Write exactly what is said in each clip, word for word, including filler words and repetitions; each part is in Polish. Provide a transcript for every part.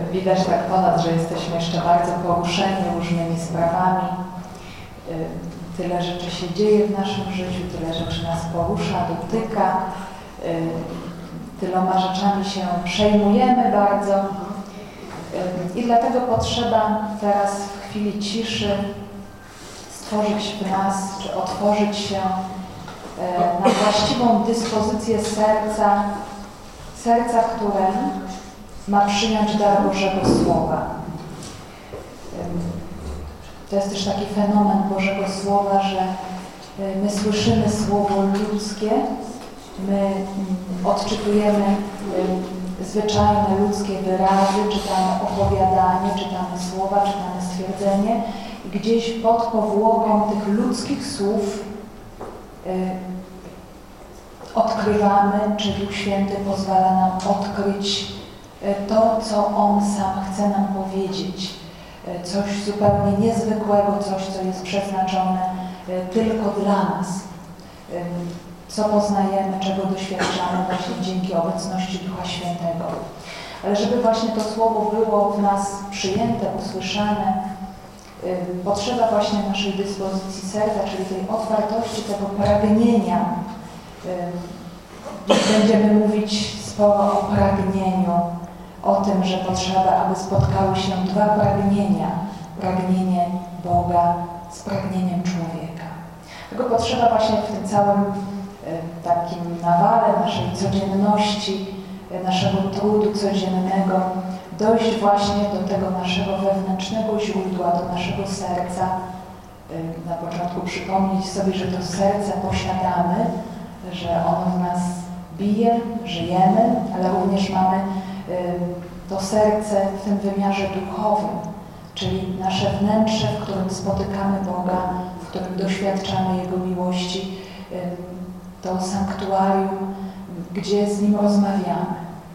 Widać tak po nas, że jesteśmy jeszcze bardzo poruszeni różnymi sprawami. Tyle rzeczy się dzieje w naszym życiu, tyle rzeczy nas porusza, dotyka. Tyloma rzeczami się przejmujemy bardzo. I dlatego potrzeba teraz w chwili ciszy stworzyć w nas, czy otworzyć się na właściwą dyspozycję serca, serca, które ma przyjąć dar Bożego Słowa. To jest też taki fenomen Bożego Słowa, że my słyszymy Słowo ludzkie, my odczytujemy zwyczajne ludzkie wyrazy, czytamy opowiadanie, czytamy słowa, czytamy stwierdzenie i gdzieś pod powłoką tych ludzkich słów odkrywamy, czy Duch Święty pozwala nam odkryć to, co On sam chce nam powiedzieć. Coś zupełnie niezwykłego, coś, co jest przeznaczone tylko dla nas. Co poznajemy, czego doświadczamy właśnie dzięki obecności Ducha Świętego. Ale żeby właśnie to Słowo było w nas przyjęte, usłyszane, potrzeba właśnie naszej dyspozycji serca, czyli tej otwartości, tego pragnienia. Będziemy mówić sporo o pragnieniu, o tym, że potrzeba, aby spotkały się dwa pragnienia. Pragnienie Boga z pragnieniem człowieka. Tego potrzeba właśnie w tym całym takim nawale naszej codzienności, naszego trudu codziennego, dojść właśnie do tego naszego wewnętrznego źródła, do naszego serca. Na początku przypomnieć sobie, że to serce posiadamy, że ono w nas bije, żyjemy, ale również mamy to serce w tym wymiarze duchowym, czyli nasze wnętrze, w którym spotykamy Boga, w którym doświadczamy Jego miłości, to sanktuarium, gdzie z Nim rozmawiamy.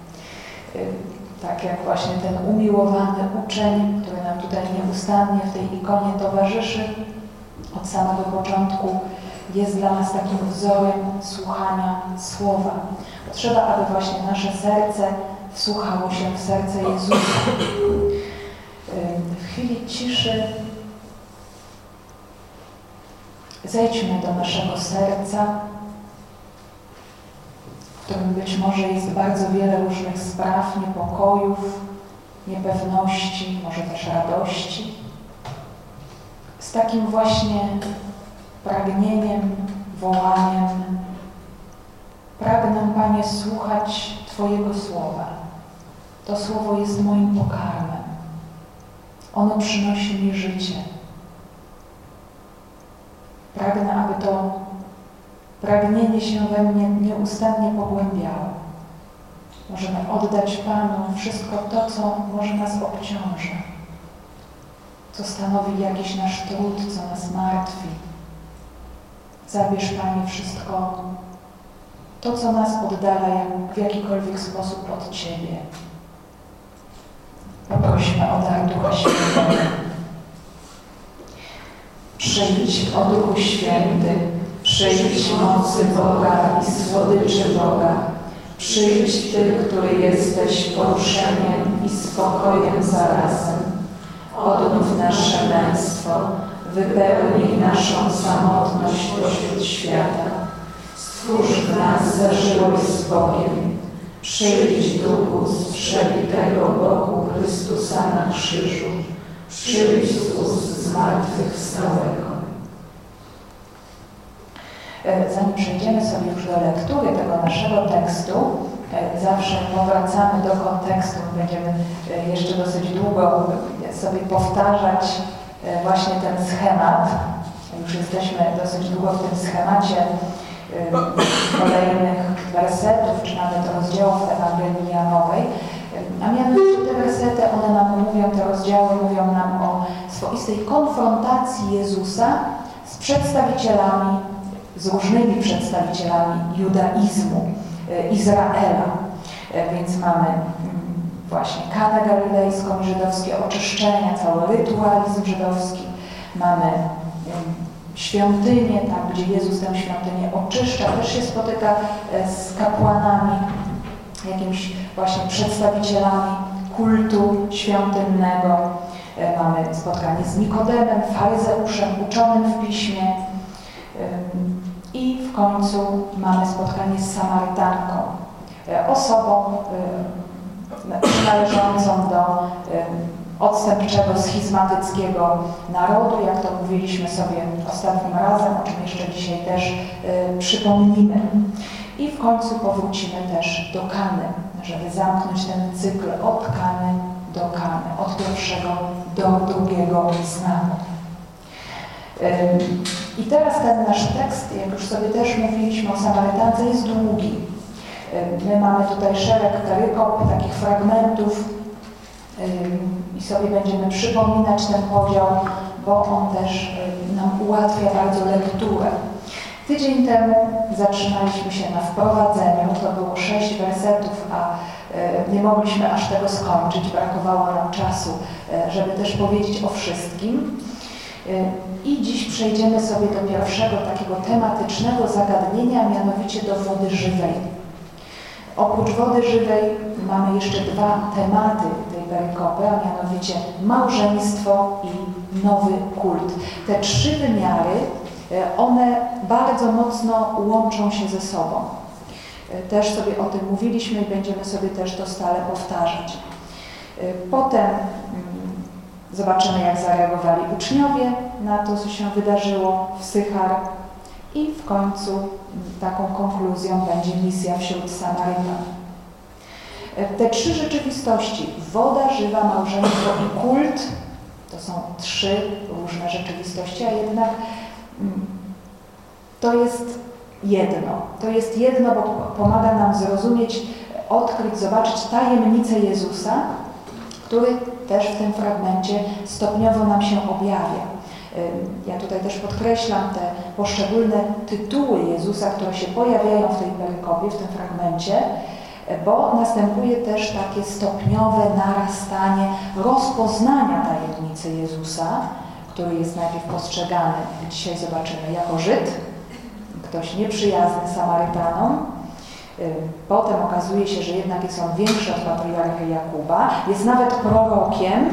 Tak jak właśnie ten umiłowany uczeń, który nam tutaj nieustannie w tej ikonie towarzyszy od samego początku, jest dla nas takim wzorem słuchania Słowa. Potrzeba, aby właśnie nasze serce wsłuchało się w serce Jezusa. W chwili ciszy zejdźmy do naszego serca, w którym być może jest bardzo wiele różnych spraw, niepokojów, niepewności, może też radości. Z takim właśnie pragnieniem, wołaniem: pragnę, Panie, słuchać Twojego Słowa. To Słowo jest moim pokarmem. Ono przynosi mi życie. Pragnę, aby to pragnienie się we mnie nieustannie pogłębiało. Możemy oddać Panu wszystko to, co może nas obciąża, co stanowi jakiś nasz trud, co nas martwi. Zabierz, Panie, wszystko to, co nas oddala w jakikolwiek sposób od Ciebie. Poprośmy o dar Ducha Świętego. Przyjdź, o Duchu Święty, przyjdź mocy Boga i słodyczy Boga. Przyjdź Ty, który jesteś poruszeniem i spokojem zarazem. Odnów nasze męstwo, wypełnij naszą samotność pośród świata. Stwórz w nas zażyłość z Bogiem. Przyjdź, Duchu, z przebitego boku Chrystusa na krzyżu. Przyjdź z ust zmartwychwstałego. Zanim przejdziemy sobie już do lektury tego naszego tekstu, zawsze powracamy do kontekstu. Będziemy jeszcze dosyć długo sobie powtarzać właśnie ten schemat. Już jesteśmy dosyć długo w tym schemacie kolejnych wersetów, czy nawet rozdziałów Ewangelii Janowej. A mianowicie te wersety, one nam mówią, te rozdziały mówią nam o swoistej konfrontacji Jezusa z przedstawicielami, z różnymi przedstawicielami judaizmu, Izraela. Więc mamy właśnie Kanę Galilejską, żydowskie oczyszczenia, cały rytualizm żydowski. Mamy świątynię, tam gdzie Jezus tę świątynię oczyszcza, też się spotyka z kapłanami, jakimiś właśnie przedstawicielami kultu świątynnego. Mamy spotkanie z Nikodemem, faryzeuszem, uczonym w piśmie. I w końcu mamy spotkanie z Samarytanką, osobą należącą do odstępczego, schizmatyckiego narodu, jak to mówiliśmy sobie ostatnim razem, o czym jeszcze dzisiaj też y, przypomnimy. I w końcu powrócimy też do Kany, żeby zamknąć ten cykl od Kany do Kany, od pierwszego do drugiego znaku. Y, I teraz ten nasz tekst, jak już sobie też mówiliśmy o Samarytance, jest długi. Y, my mamy tutaj szereg perykop, takich fragmentów, i sobie będziemy przypominać ten podział, bo on też nam ułatwia bardzo lekturę. Tydzień temu zatrzymaliśmy się na wprowadzeniu, to było sześć wersetów, a nie mogliśmy aż tego skończyć, brakowało nam czasu, żeby też powiedzieć o wszystkim. I dziś przejdziemy sobie do pierwszego takiego tematycznego zagadnienia, mianowicie do wody żywej. Oprócz wody żywej mamy jeszcze dwa tematy tej perykopy, a mianowicie małżeństwo i nowy kult. Te trzy wymiary, one bardzo mocno łączą się ze sobą. Też sobie o tym mówiliśmy i będziemy sobie też to stale powtarzać. Potem zobaczymy, jak zareagowali uczniowie na to, co się wydarzyło w Sychar. I w końcu taką konkluzją będzie misja wśród Samarytan. Te trzy rzeczywistości, woda żywa, małżeństwo i kult, to są trzy różne rzeczywistości, a jednak to jest jedno. To jest jedno, bo pomaga nam zrozumieć, odkryć, zobaczyć tajemnicę Jezusa, który też w tym fragmencie stopniowo nam się objawia. Ja tutaj też podkreślam te poszczególne tytuły Jezusa, które się pojawiają w tej perykopie, w tym fragmencie, bo następuje też takie stopniowe narastanie rozpoznania tajemnicy Jezusa, który jest najpierw postrzegany, dzisiaj zobaczymy, jako Żyd, ktoś nieprzyjazny Samarytanom. Potem okazuje się, że jednak jest on większy od patriarchy Jakuba, jest nawet prorokiem,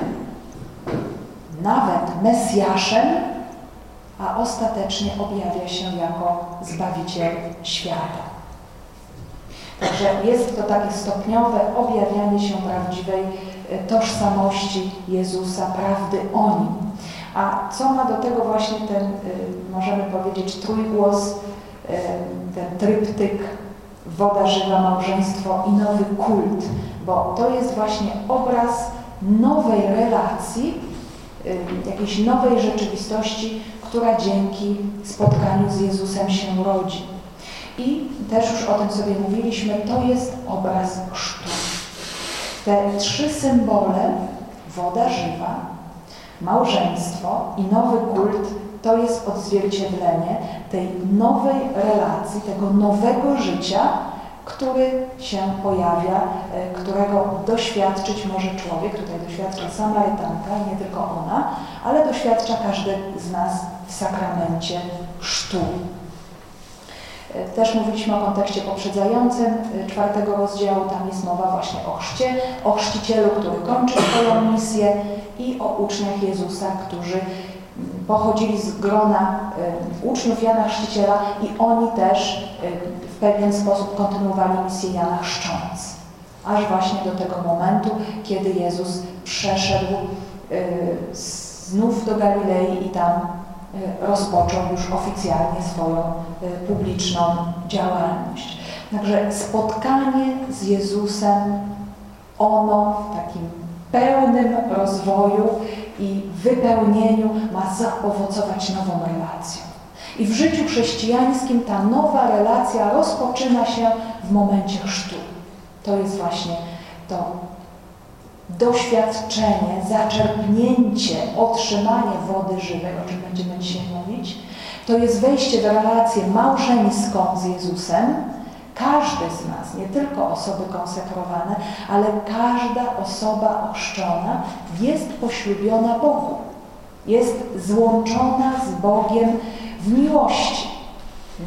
nawet Mesjaszem, a ostatecznie objawia się jako Zbawiciel świata. Także jest to takie stopniowe objawianie się prawdziwej tożsamości Jezusa, prawdy o Nim. A co ma do tego właśnie ten, możemy powiedzieć, trójgłos, ten tryptyk woda żywa, małżeństwo i nowy kult, bo to jest właśnie obraz nowej relacji, jakiejś nowej rzeczywistości, która dzięki spotkaniu z Jezusem się rodzi. I też już o tym sobie mówiliśmy, to jest obraz chrztu. Te trzy symbole, woda żywa, małżeństwo i nowy kult, to jest odzwierciedlenie tej nowej relacji, tego nowego życia, który się pojawia, którego doświadczyć może człowiek, tutaj doświadcza Samarytanka i nie tylko ona, ale doświadcza każdy z nas w sakramencie chrztu. Też mówiliśmy o kontekście poprzedzającym czwartego rozdziału, tam jest mowa właśnie o chrzcie, o chrzcicielu, który kończy swoją misję i o uczniach Jezusa, którzy pochodzili z grona uczniów Jana Chrzciciela i oni też w pewien sposób kontynuowali misję Jana chrzcząc. Aż właśnie do tego momentu, kiedy Jezus przeszedł znów do Galilei i tam rozpoczął już oficjalnie swoją publiczną działalność. Także spotkanie z Jezusem, ono w takim pełnym rozwoju i wypełnieniu ma zaowocować nową relacją. I w życiu chrześcijańskim ta nowa relacja rozpoczyna się w momencie chrztu. To jest właśnie to doświadczenie, zaczerpnięcie, otrzymanie wody żywej, o czym będziemy dzisiaj mówić. To jest wejście w relację małżeńską z Jezusem. Każdy z nas, nie tylko osoby konsekrowane, ale każda osoba ochrzczona jest poślubiona Bogu. Jest złączona z Bogiem w miłości.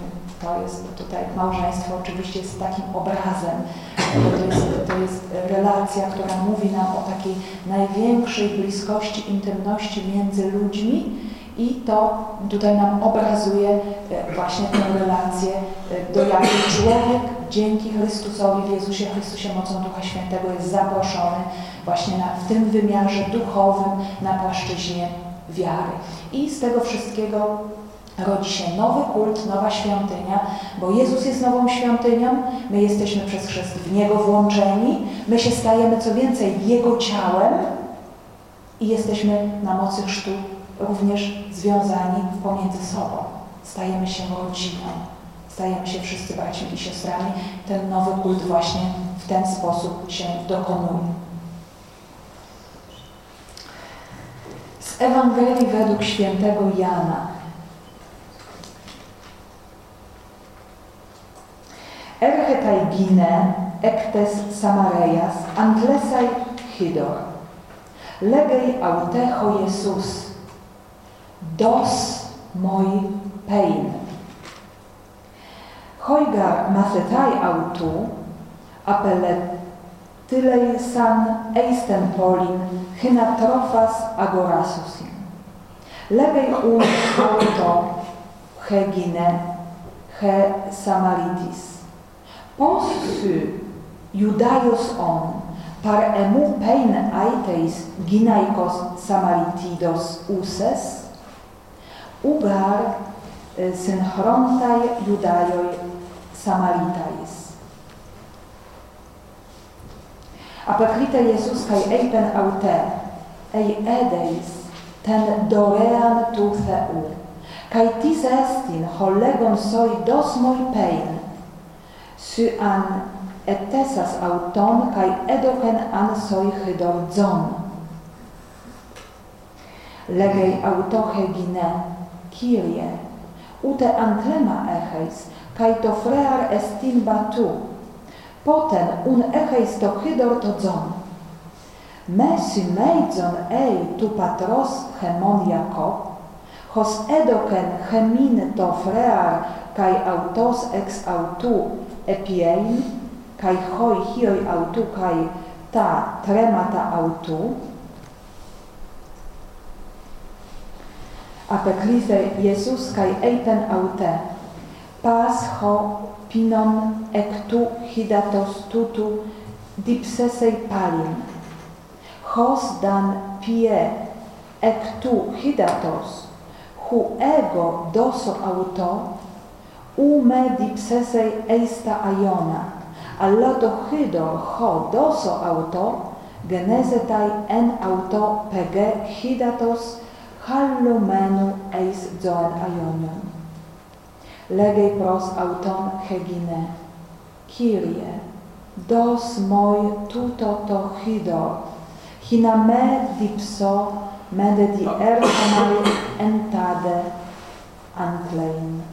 To jest tutaj małżeństwo oczywiście jest takim obrazem, bo to jest, to jest relacja, która mówi nam o takiej największej bliskości, intymności między ludźmi i to tutaj nam obrazuje właśnie tę relację, do jakiej człowiek dzięki Chrystusowi, w Jezusie Chrystusie mocą Ducha Świętego jest zaproszony właśnie na, w tym wymiarze duchowym na płaszczyźnie wiary. I z tego wszystkiego rodzi się nowy kult, nowa świątynia, bo Jezus jest nową świątynią, my jesteśmy przez chrzest w Niego włączeni, my się stajemy co więcej Jego ciałem i jesteśmy na mocy chrztu również związani pomiędzy sobą. Stajemy się rodziną, stajemy się wszyscy braćmi i siostrami. Ten nowy kult właśnie w ten sposób się dokonuje. Z Ewangelii według świętego Jana. Erchetai gine, ectes Samareias, antlesai hidor. Legei autecho Jesus, dos moi pein. Hoigar mathetai autu, apelletylei san eisten polin, hynatrofas agorasusin. Legei un auto, he gine, he Samaritis. Possu Judaios on, par emu pein aiteis ginaikos Samaritidos uses, ugar synchrontai Judaioi Samaritais. Apecrite Jesus kai eipen aute, ei edeis ten dorean tu theu, kai tis estin hollegon soi dos moi pein, su an etesas auton kai edoken an soi hydor dzon. Legei autoche gine, Kyrie, ute antlema echeis, kai to frear estin batu, poten un echeis to hydor to dzon. Me si meidzon ei tu patros hemon Jakob, hos edoken hemin to frear kai autos ex autu epiein, kai hoi hioi autu kai ta tremata autu, apeclise Jesus kai eipen aute, pas ho pinon ectu hidatos tutu dipsesei palin, hos dan pie ectu hidatos, hu ego doso auto, u me dipsesei eista aiona, alloto hydor ho doso auto, genesetai en auto pege hidatos hallumenu eis zoen aionion. Legei pros auton hegine, Kyrie, dos moi tuto to hydor, hina me dipso mede di ercomai entade antlein.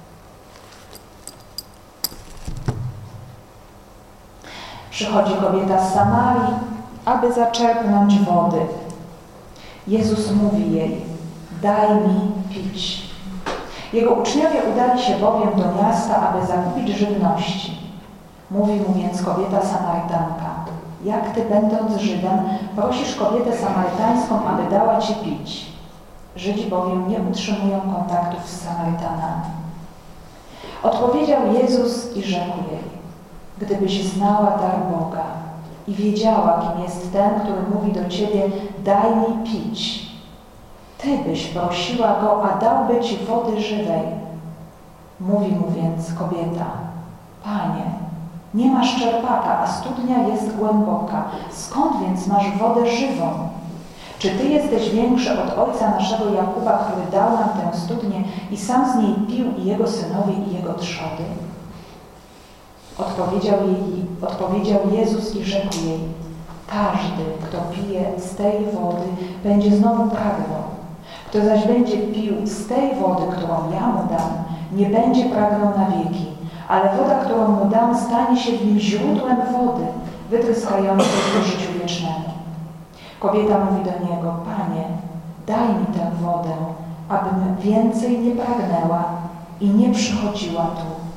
Przychodzi kobieta z Samarii, aby zaczerpnąć wody. Jezus mówi jej, daj mi pić. Jego uczniowie udali się bowiem do miasta, aby zakupić żywności. Mówi mu więc kobieta Samarytanka, jak ty, będąc Żydem, prosisz kobietę samarytańską, aby dała ci pić. Żydzi bowiem nie utrzymują kontaktów z Samarytanami. Odpowiedział Jezus i rzekł jej, gdybyś znała dar Boga i wiedziała, kim jest ten, który mówi do ciebie, daj mi pić, ty byś prosiła go, a dałby ci wody żywej. Mówi mu więc kobieta, Panie, nie masz czerpaka, a studnia jest głęboka. Skąd więc masz wodę żywą? Czy ty jesteś większy od ojca naszego Jakuba, który dał nam tę studnię i sam z niej pił i jego synowie i jego trzody? Odpowiedział, jej, odpowiedział Jezus i rzekł jej, każdy, kto pije z tej wody, będzie znowu pragnął. Kto zaś będzie pił z tej wody, którą ja mu dam, nie będzie pragnął na wieki, ale woda, którą mu dam, stanie się w nim źródłem wody, wytryskającej ku życiu wiecznemu. Kobieta mówi do niego, Panie, daj mi tę wodę, abym więcej nie pragnęła i nie przychodziła tu,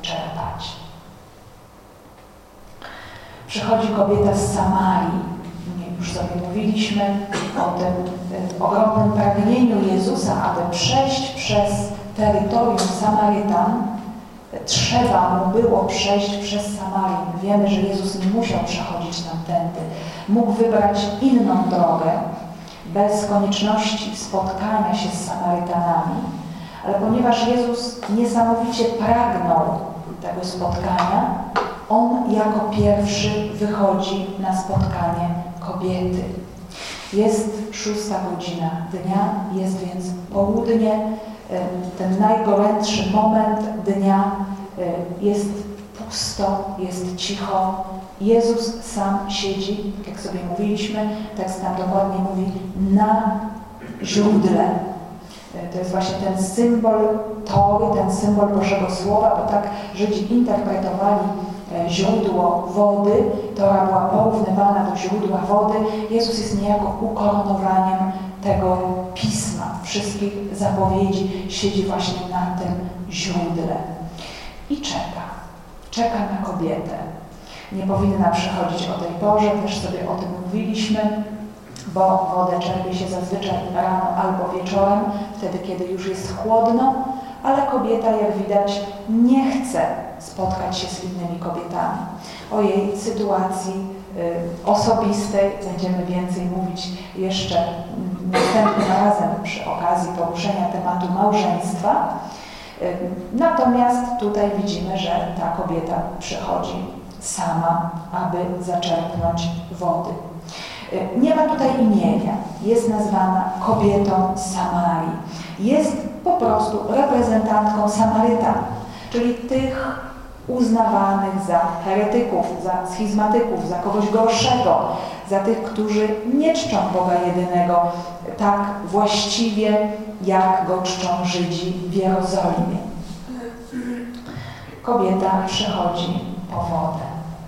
Przychodzi kobieta z Samarii. Już sobie mówiliśmy o tym ogromnym pragnieniu Jezusa, aby przejść przez terytorium Samarytan. Trzeba mu było przejść przez Samarię. Wiemy, że Jezus nie musiał przechodzić tamtędy. Mógł wybrać inną drogę, bez konieczności spotkania się z Samarytanami. Ale ponieważ Jezus niesamowicie pragnął tego spotkania, On jako pierwszy wychodzi na spotkanie kobiety. Jest szósta godzina dnia, jest więc południe, ten najgorętszy moment dnia, jest pusto, jest cicho. Jezus sam siedzi, jak sobie mówiliśmy, tekst tam dokładnie mówi, na źródle. To jest właśnie ten symbol Tory, ten symbol Bożego Słowa, bo tak Żydzi interpretowali źródło wody. Tora była porównywana do źródła wody. Jezus jest niejako ukoronowaniem tego pisma, wszystkich zapowiedzi, siedzi właśnie na tym źródle i czeka. Czeka na kobietę. Nie powinna przychodzić o tej porze, też sobie o tym mówiliśmy, bo wodę czerpie się zazwyczaj rano albo wieczorem, wtedy kiedy już jest chłodno, ale kobieta, jak widać, nie chce spotkać się z innymi kobietami. O jej sytuacji y, osobistej będziemy więcej mówić jeszcze następnym razem przy okazji poruszenia tematu małżeństwa. Y, natomiast tutaj widzimy, że ta kobieta przychodzi sama, aby zaczerpnąć wody. Y, nie ma tutaj imienia. Jest nazwana kobietą z Samarii. Jest po prostu reprezentantką Samarytan, czyli tych uznawanych za heretyków, za schizmatyków, za kogoś gorszego, za tych, którzy nie czczą Boga jedynego tak właściwie, jak go czczą Żydzi w Jerozolimie. Kobieta przychodzi po wodę.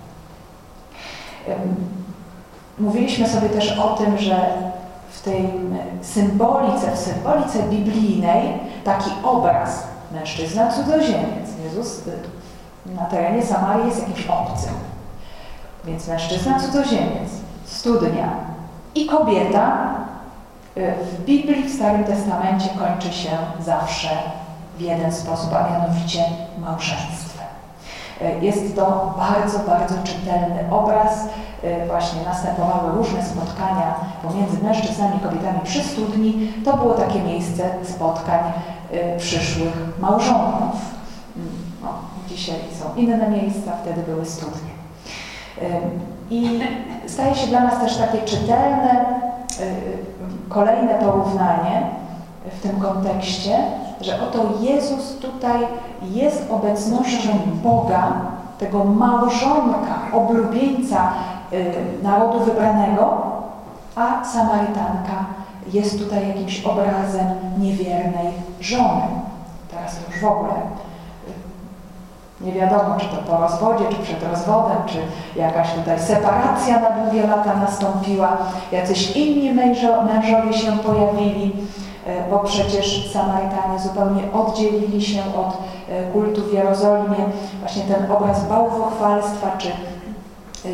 Mówiliśmy sobie też o tym, że w tej symbolice, w symbolice biblijnej taki obraz mężczyzna cudzoziemiec. Jezus na terenie Samarii jest jakimś obcym. Więc mężczyzna cudzoziemiec, studnia i kobieta w Biblii, w Starym Testamencie kończy się zawsze w jeden sposób, a mianowicie małżeństwem. Jest to bardzo, bardzo czytelny obraz. Właśnie następowały różne spotkania pomiędzy mężczyznami i kobietami przy studni. To było takie miejsce spotkań przyszłych małżonków. No, dzisiaj są inne miejsca, wtedy były studnie. I staje się dla nas też takie czytelne, kolejne porównanie w tym kontekście, że oto Jezus tutaj jest obecnością Boga, tego małżonka, oblubieńca narodu wybranego, a Samarytanka jest tutaj jakimś obrazem niewiernej żony. Teraz to już w ogóle nie wiadomo, czy to po rozwodzie, czy przed rozwodem, czy jakaś tutaj separacja na długie lata nastąpiła, jacyś inni mężo, mężowie się pojawili, bo przecież Samarytanie zupełnie oddzielili się od kultu w Jerozolimie. Właśnie ten obraz bałwochwalstwa, czy yy,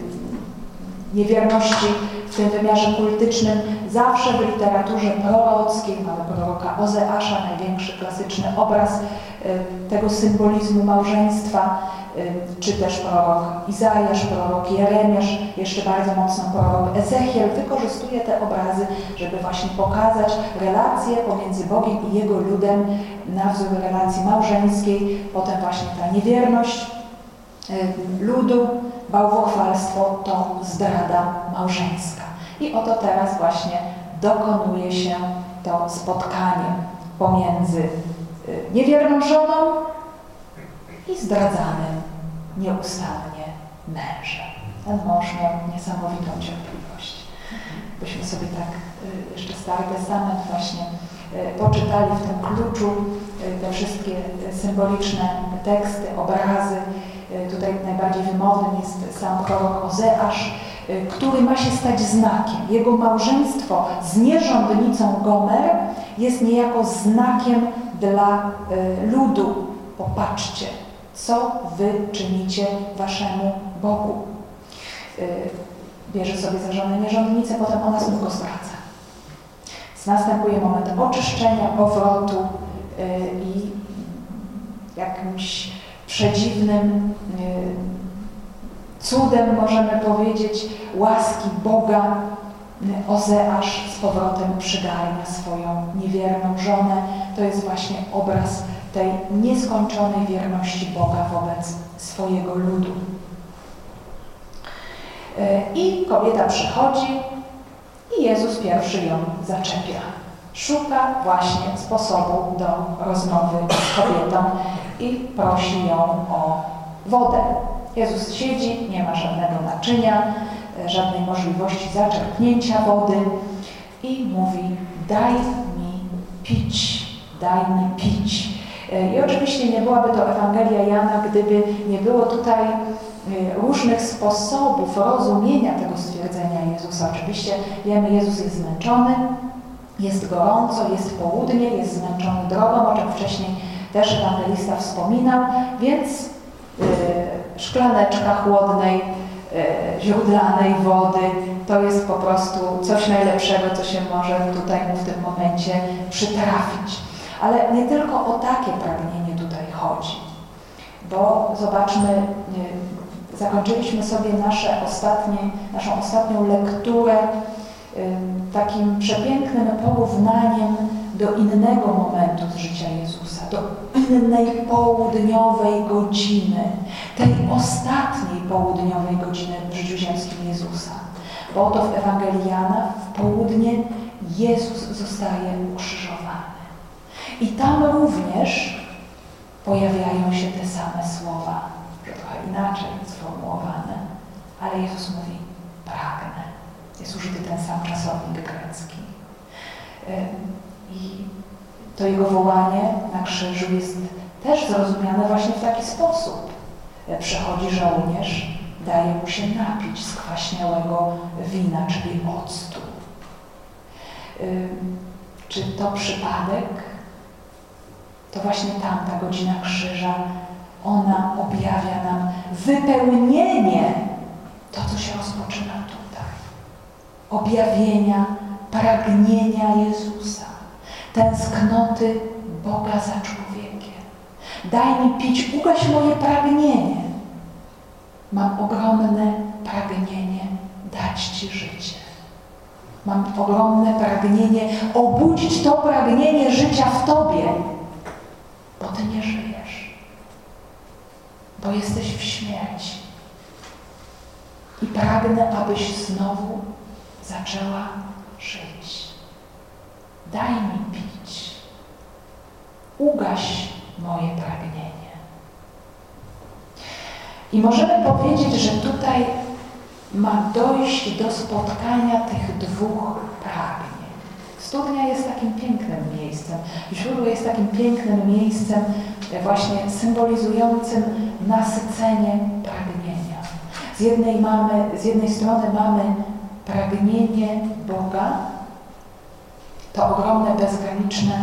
niewierności w tym wymiarze kultycznym zawsze w literaturze prorockiej, mamy proroka Ozeasza, największy klasyczny obraz y, tego symbolizmu małżeństwa, y, czy też prorok Izajasz, prorok Jeremiasz, jeszcze bardzo mocno prorok Ezechiel wykorzystuje te obrazy, żeby właśnie pokazać relacje pomiędzy Bogiem i Jego ludem na wzór relacji małżeńskiej, potem właśnie ta niewierność y, ludu, bałwochwalstwo to zdrada małżeńska. I oto teraz właśnie dokonuje się to spotkanie pomiędzy niewierną żoną i zdradzanym nieustannie mężem. Ten mąż miał niesamowitą cierpliwość. Byśmy sobie tak jeszcze Stary Testament właśnie poczytali w tym kluczu te wszystkie symboliczne teksty, obrazy. Tutaj najbardziej wymownym jest sam prorok Ozeasz, który ma się stać znakiem. Jego małżeństwo z nierządnicą Gomer jest niejako znakiem dla ludu. Popatrzcie, co wy czynicie waszemu Bogu. bierze sobie za żonę nierządnicę, potem ona znów go zdradza. Następuje moment oczyszczenia, powrotu i jakimś przedziwnym cudem, możemy powiedzieć, łaski Boga, Ozeasz z powrotem przygarnia swoją niewierną żonę. To jest właśnie obraz tej nieskończonej wierności Boga wobec swojego ludu. I kobieta przychodzi i Jezus pierwszy ją zaczepia. Szuka właśnie sposobu do rozmowy z kobietą i prosi ją o wodę. Jezus siedzi, nie ma żadnego naczynia, żadnej możliwości zaczerpnięcia wody i mówi: daj mi pić, daj mi pić. I oczywiście nie byłaby to Ewangelia Jana, gdyby nie było tutaj różnych sposobów rozumienia tego stwierdzenia Jezusa. Oczywiście wiemy, Jezus jest zmęczony, jest gorąco, jest południe, jest zmęczony drogą, o czym wcześniej też ewangelista wspominał, więc yy, szklaneczka chłodnej, yy, źródlanej wody to jest po prostu coś najlepszego, co się może tutaj mu w tym momencie przytrafić. Ale nie tylko o takie pragnienie tutaj chodzi, bo zobaczmy, yy, zakończyliśmy sobie nasze ostatnie, naszą ostatnią lekturę takim przepięknym porównaniem do innego momentu z życia Jezusa, do innej południowej godziny, tej ostatniej południowej godziny w życiu ziemskim Jezusa. Bo oto w Ewangelii Jana w południe Jezus zostaje ukrzyżowany. I tam również pojawiają się te same słowa, że trochę inaczej sformułowane, ale Jezus mówi: pragnę. Jest użyty ten sam czasownik grecki. I to Jego wołanie na krzyżu jest też zrozumiane właśnie w taki sposób. Przychodzi żołnierz, daje mu się napić z kwaśniałego wina, czyli octu. Czy to przypadek? To właśnie tamta godzina krzyża, ona objawia nam wypełnienie, to co się rozpoczyna tutaj. Objawienia, pragnienia Jezusa, tęsknoty Boga za człowiekiem. Daj mi pić, ugaś moje pragnienie. Mam ogromne pragnienie dać Ci życie. Mam ogromne pragnienie obudzić to pragnienie życia w Tobie, bo Ty nie żyjesz, bo jesteś w śmierci. I pragnę, abyś znowu zaczęła żyć. Daj mi pić. Ugaś moje pragnienie. I możemy powiedzieć, że tutaj ma dojść do spotkania tych dwóch pragnień. Studnia jest takim pięknym miejscem. Źródło jest takim pięknym miejscem właśnie symbolizującym nasycenie pragnienia. Z jednej, mamy, z jednej strony mamy pragnienie Boga, to ogromne, bezgraniczne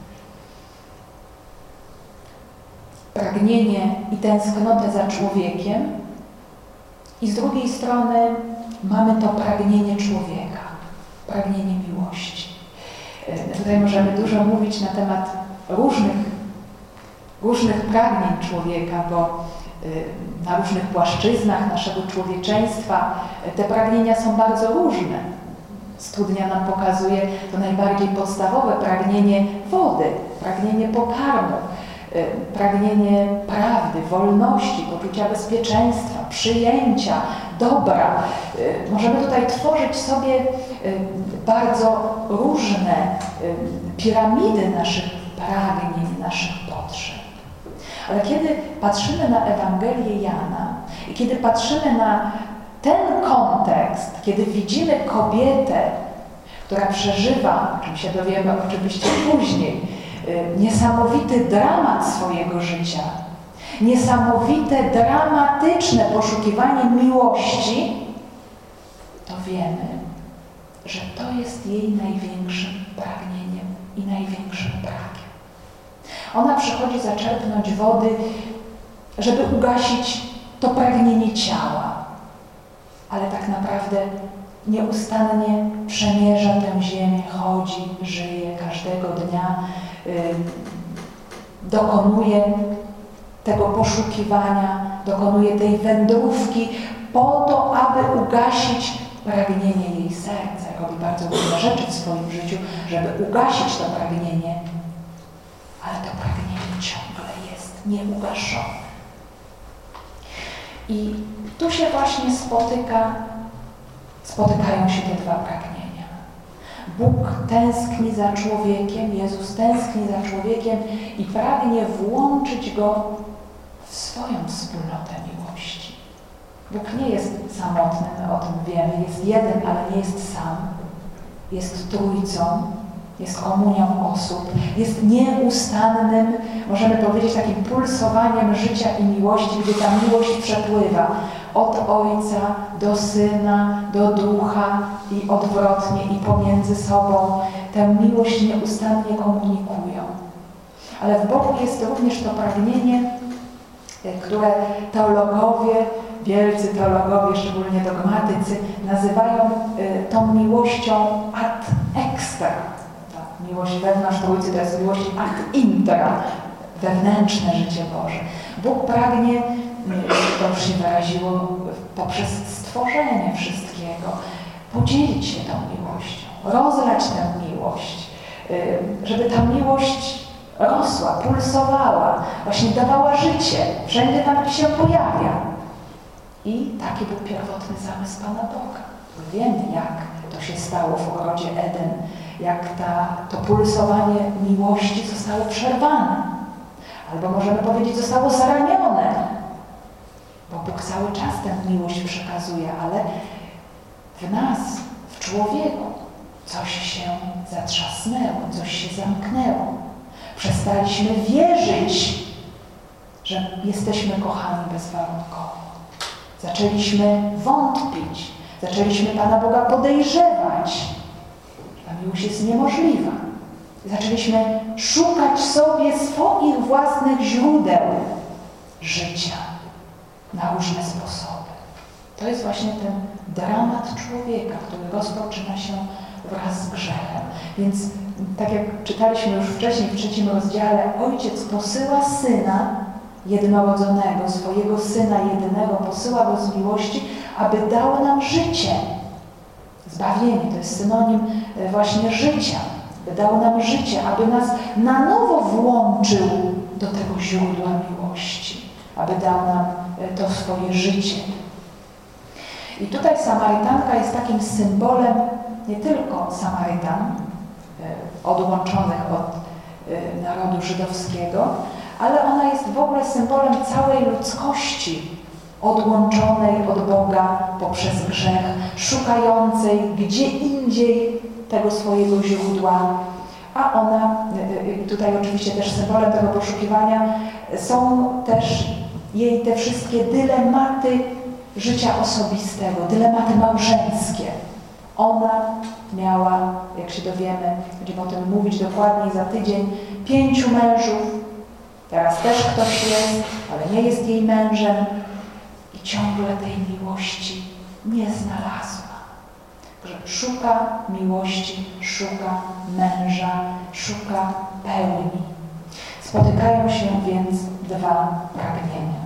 pragnienie i tęsknotę za człowiekiem, i z drugiej strony mamy to pragnienie człowieka, pragnienie miłości. Tutaj możemy dużo mówić na temat różnych, różnych pragnień człowieka, bo na różnych płaszczyznach naszego człowieczeństwa te pragnienia są bardzo różne. Studnia nam pokazuje to najbardziej podstawowe pragnienie wody, pragnienie pokarmu, pragnienie prawdy, wolności, poczucia bezpieczeństwa, przyjęcia, dobra. Możemy tutaj tworzyć sobie bardzo różne piramidy naszych pragnień, naszych potrzeb. Ale kiedy patrzymy na Ewangelię Jana i kiedy patrzymy na ten kontekst, kiedy widzimy kobietę, która przeżywa, o czym się dowiemy oczywiście później, niesamowity dramat swojego życia, niesamowite, dramatyczne poszukiwanie miłości, to wiemy, że to jest jej największym pragnieniem i największym brakiem. Ona przychodzi zaczerpnąć wody, żeby ugasić to pragnienie ciała, ale tak naprawdę nieustannie przemierza tę ziemię, chodzi, żyje każdego dnia, yy, dokonuje tego poszukiwania, dokonuje tej wędrówki po to, aby ugasić pragnienie jej serca. Robi bardzo różne rzeczy w swoim życiu, żeby ugasić to pragnienie, ale to pragnienie ciągle jest nieugaszone. I tu się właśnie spotyka, spotykają się te dwa pragnienia. Bóg tęskni za człowiekiem, Jezus tęskni za człowiekiem i pragnie włączyć go w swoją wspólnotę miłości. Bóg nie jest samotny, my o tym wiemy, jest jeden, ale nie jest sam. Jest trójcą, jest komunią osób, jest nieustannym, możemy powiedzieć, takim pulsowaniem życia i miłości, gdzie ta miłość przepływa od Ojca do Syna, do Ducha i odwrotnie, i pomiędzy sobą. Tę miłość nieustannie komunikują. Ale w Bogu jest również to pragnienie, które teologowie, wielcy teologowie, szczególnie dogmatycy, nazywają y, tą miłością ad extra. Ta miłość wewnątrz Trójcy to jest miłość ad intra, wewnętrzne życie Boże. Bóg pragnie, y, to już się wyraziło poprzez stworzenie wszystkiego, podzielić się tą miłością, rozlać tę miłość, y, żeby ta miłość rosła, pulsowała, właśnie dawała życie wszędzie tam, gdzie się pojawia. I taki był pierwotny zamysł Pana Boga. Wiemy, jak to się stało w ogrodzie Eden, jak ta, to pulsowanie miłości zostało przerwane. Albo możemy powiedzieć, zostało zaranione. Bo Bóg cały czas tę miłość przekazuje, ale w nas, w człowieku, coś się zatrzasnęło, coś się zamknęło. Przestaliśmy wierzyć, że jesteśmy kochani bezwarunkowo. Zaczęliśmy wątpić, zaczęliśmy Pana Boga podejrzewać. Ta miłość jest niemożliwa. Zaczęliśmy szukać sobie swoich własnych źródeł życia na różne sposoby. To jest właśnie ten dramat człowieka, który rozpoczyna się wraz z grzechem. Więc tak jak czytaliśmy już wcześniej w trzecim rozdziale, Ojciec posyła Syna jednorodzonego, swojego Syna jedynego, posyła Go z miłości, aby dał nam życie. Zbawienie to jest synonim właśnie życia. Aby dał nam życie, aby nas na nowo włączył do tego źródła miłości. Aby dał nam to swoje życie. I tutaj Samarytanka jest takim symbolem nie tylko Samarytan, odłączonych od narodu żydowskiego, ale ona jest w ogóle symbolem całej ludzkości, odłączonej od Boga poprzez grzech, szukającej gdzie indziej tego swojego źródła. A ona, tutaj oczywiście też symbolem tego poszukiwania, są też jej te wszystkie dylematy życia osobistego, dylematy małżeńskie. Ona miała, jak się dowiemy, będziemy o tym mówić dokładniej za tydzień, pięciu mężów. Teraz też ktoś jest, ale nie jest jej mężem i ciągle tej miłości nie znalazła. Że szuka miłości, szuka męża, szuka pełni. Spotykają się więc dwa pragnienia.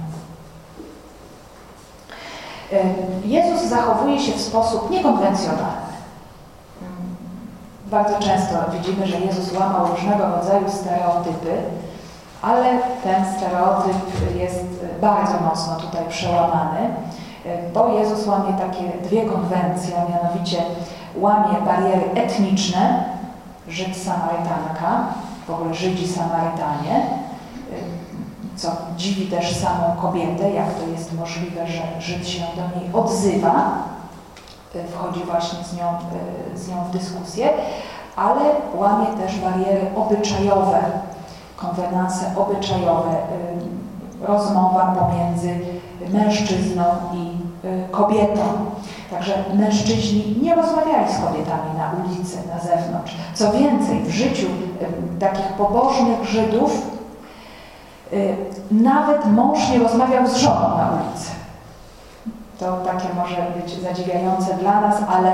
Jezus zachowuje się w sposób niekonwencjonalny. Bardzo często widzimy, że Jezus łamał różnego rodzaju stereotypy, ale ten stereotyp jest bardzo mocno tutaj przełamany, bo Jezus łamie takie dwie konwencje, a mianowicie łamie bariery etniczne, Żyd, Samarytanka, w ogóle Żydzi, Samarytanie, co dziwi też samą kobietę, jak to jest możliwe, że Żyd się do niej odzywa, wchodzi właśnie z nią, z nią w dyskusję, ale łamie też bariery obyczajowe, konwenanse obyczajowe, rozmowa pomiędzy mężczyzną i kobietą. Także mężczyźni nie rozmawiali z kobietami na ulicy, na zewnątrz. Co więcej, w życiu takich pobożnych Żydów nawet mąż nie rozmawiał z żoną na ulicy. To takie może być zadziwiające dla nas, ale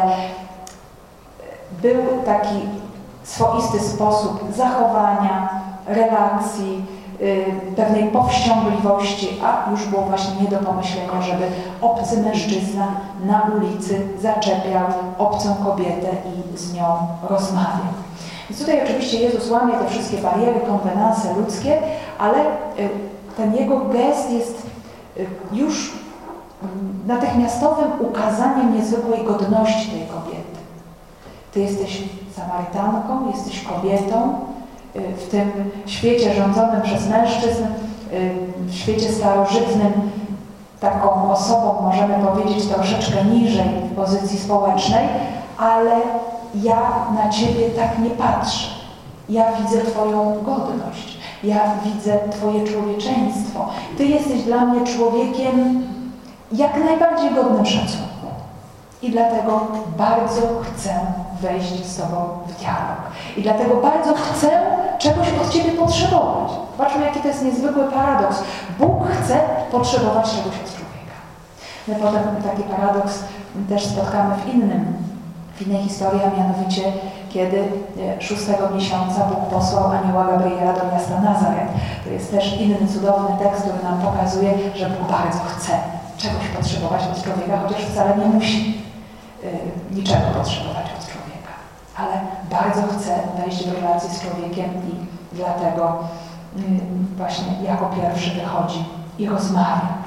był taki swoisty sposób zachowania, relacji, pewnej powściągliwości, a już było właśnie nie do pomyślenia, żeby obcy mężczyzna na ulicy zaczepiał obcą kobietę i z nią rozmawiał. Więc tutaj oczywiście Jezus łamie te wszystkie bariery, konwenanse ludzkie, ale ten jego gest jest już natychmiastowym ukazaniem niezwykłej godności tej kobiety. Ty jesteś Samarytanką, jesteś kobietą, w tym świecie rządzonym przez mężczyzn, w świecie starożytnym, taką osobą, możemy powiedzieć, troszeczkę niżej w pozycji społecznej, ale ja na Ciebie tak nie patrzę. Ja widzę Twoją godność. Ja widzę Twoje człowieczeństwo. Ty jesteś dla mnie człowiekiem jak najbardziej godnym szacunku. I dlatego bardzo chcę wejść z Tobą w dialog. I dlatego bardzo chcę czegoś od Ciebie potrzebować. Zobaczmy, jaki to jest niezwykły paradoks. Bóg chce potrzebować czegoś od człowieka. My potem taki paradoks też spotkamy w innym, w innej historii, a mianowicie kiedy szóstego miesiąca Bóg posłał anioła Gabriela do miasta Nazaret. To jest też inny cudowny tekst, który nam pokazuje, że Bóg bardzo chce czegoś potrzebować od człowieka, chociaż wcale nie musi yy, niczego potrzebować od człowieka. Ale bardzo chce wejść w relację z człowiekiem i dlatego yy, właśnie jako pierwszy wychodzi i rozmawia.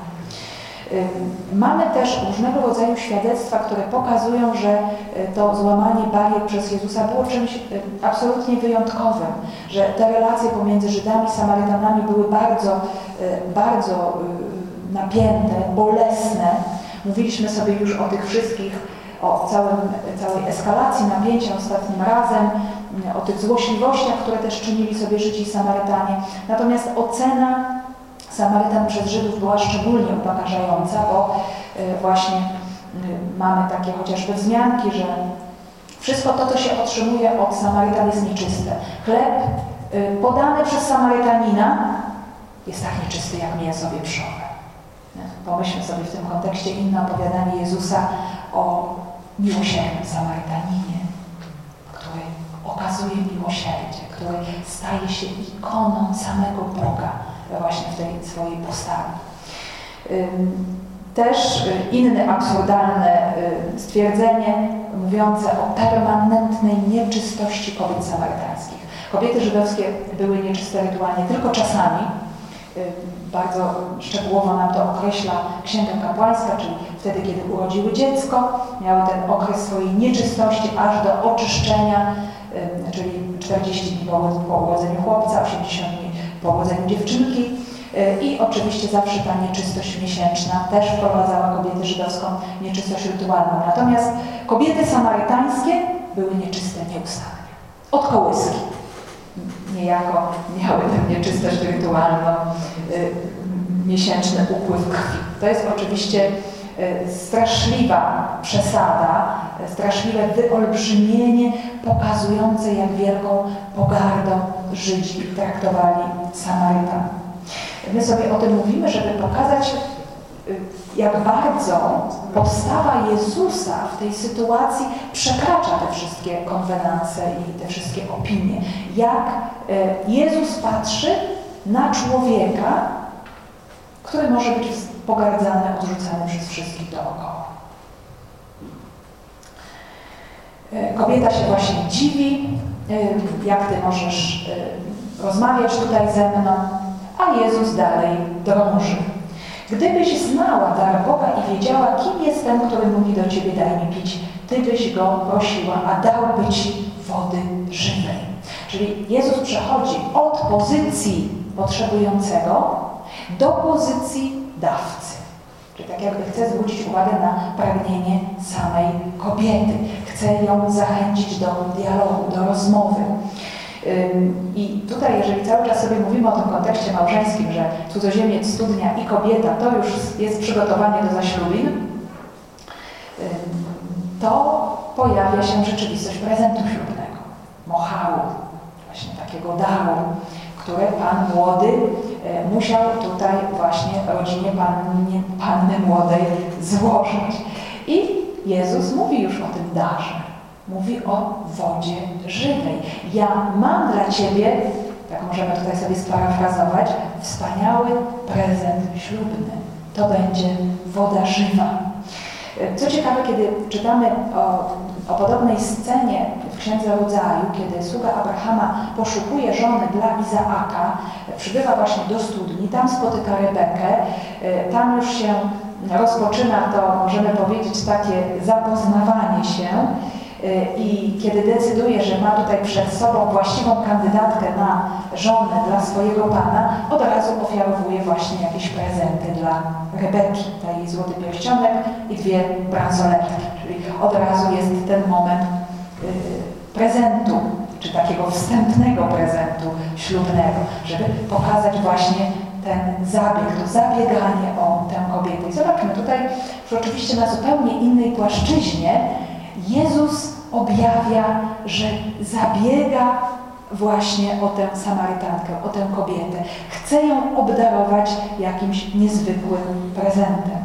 Mamy też różnego rodzaju świadectwa, które pokazują, że to złamanie barier przez Jezusa było czymś absolutnie wyjątkowym, że te relacje pomiędzy Żydami i Samarytanami były bardzo, bardzo napięte, bolesne. Mówiliśmy sobie już o tych wszystkich, o całym, całej eskalacji napięcia ostatnim razem, o tych złośliwościach, które też czynili sobie Żydzi i Samarytanie. Natomiast ocena Samarytan przez Żydów była szczególnie upokarzająca, bo właśnie mamy takie chociażby wzmianki, że wszystko to, co się otrzymuje od Samarytan, jest nieczyste. Chleb podany przez Samarytanina jest tak nieczysty jak mięso wieprzowe. Pomyślmy sobie w tym kontekście inne opowiadanie Jezusa o miłosiernym Samarytaninie, który okazuje miłosierdzie, który staje się ikoną samego Boga właśnie w tej swojej postawi. Też inne absurdalne stwierdzenie mówiące o permanentnej nieczystości kobiet samarytańskich. Kobiety żydowskie były nieczyste rytualnie tylko czasami. Bardzo szczegółowo nam to określa Księga Kapłańska, czyli wtedy, kiedy urodziły dziecko, miały ten okres swojej nieczystości aż do oczyszczenia, czyli czterdzieści dni po urodzeniu chłopca, osiemdziesiąt dni po urodzeniu dziewczynki i oczywiście zawsze ta nieczystość miesięczna też wprowadzała kobietę żydowską nieczystość rytualną. Natomiast kobiety samarytańskie były nieczyste nieustannie. Od kołyski. Niejako miały tę nieczystość rytualną, y, miesięczny upływ krwi. To jest oczywiście y, straszliwa przesada, y, straszliwe wyolbrzymienie pokazujące, jak wielką pogardą Żydzi traktowali Samarytan. My sobie o tym mówimy, żeby pokazać, y, jak bardzo postawa Jezusa w tej sytuacji przekracza te wszystkie konwenanse i te wszystkie opinie. Jak Jezus patrzy na człowieka, który może być pogardzany, odrzucany przez wszystkich dookoła. Kobieta się właśnie dziwi, jak ty możesz rozmawiać tutaj ze mną, a Jezus dalej drąży. Gdybyś znała dar Boga i wiedziała, kim jest ten, który mówi do ciebie, daj mi pić, ty byś go prosiła, a dałby ci wody żywej. Czyli Jezus przechodzi od pozycji potrzebującego do pozycji dawcy. Czyli tak jakby chce zwrócić uwagę na pragnienie samej kobiety. Chce ją zachęcić do dialogu, do rozmowy. I tutaj, jeżeli cały czas sobie mówimy o tym kontekście małżeńskim, że cudzoziemiec, studnia i kobieta to już jest przygotowanie do zaślubin, to pojawia się rzeczywistość prezentu ślubnego, moharu, właśnie takiego daru, które Pan młody musiał tutaj właśnie rodzinie Panny, Panny Młodej złożyć. I Jezus mówi już o tym darze. Mówi o wodzie żywej. Ja mam dla Ciebie, tak możemy tutaj sobie sparafrazować, wspaniały prezent ślubny. To będzie woda żywa. Co ciekawe, kiedy czytamy o, o podobnej scenie w Księdze Rodzaju, kiedy sługa Abrahama poszukuje żony dla Izaaka, przybywa właśnie do studni, tam spotyka Rebekę, tam już się rozpoczyna to, możemy powiedzieć, takie zapoznawanie się i kiedy decyduje, że ma tutaj przed sobą właściwą kandydatkę na żonę dla swojego Pana, od razu ofiarowuje właśnie jakieś prezenty dla Rebeki. Daje jej złoty pierścionek i dwie bransoletki, czyli od razu jest ten moment prezentu, czy takiego wstępnego prezentu ślubnego, żeby pokazać właśnie ten zabieg, to zabieganie o tę kobietę. I zobaczmy, tutaj już oczywiście na zupełnie innej płaszczyźnie Jezus objawia, że zabiega właśnie o tę Samarytankę, o tę kobietę. Chce ją obdarować jakimś niezwykłym prezentem.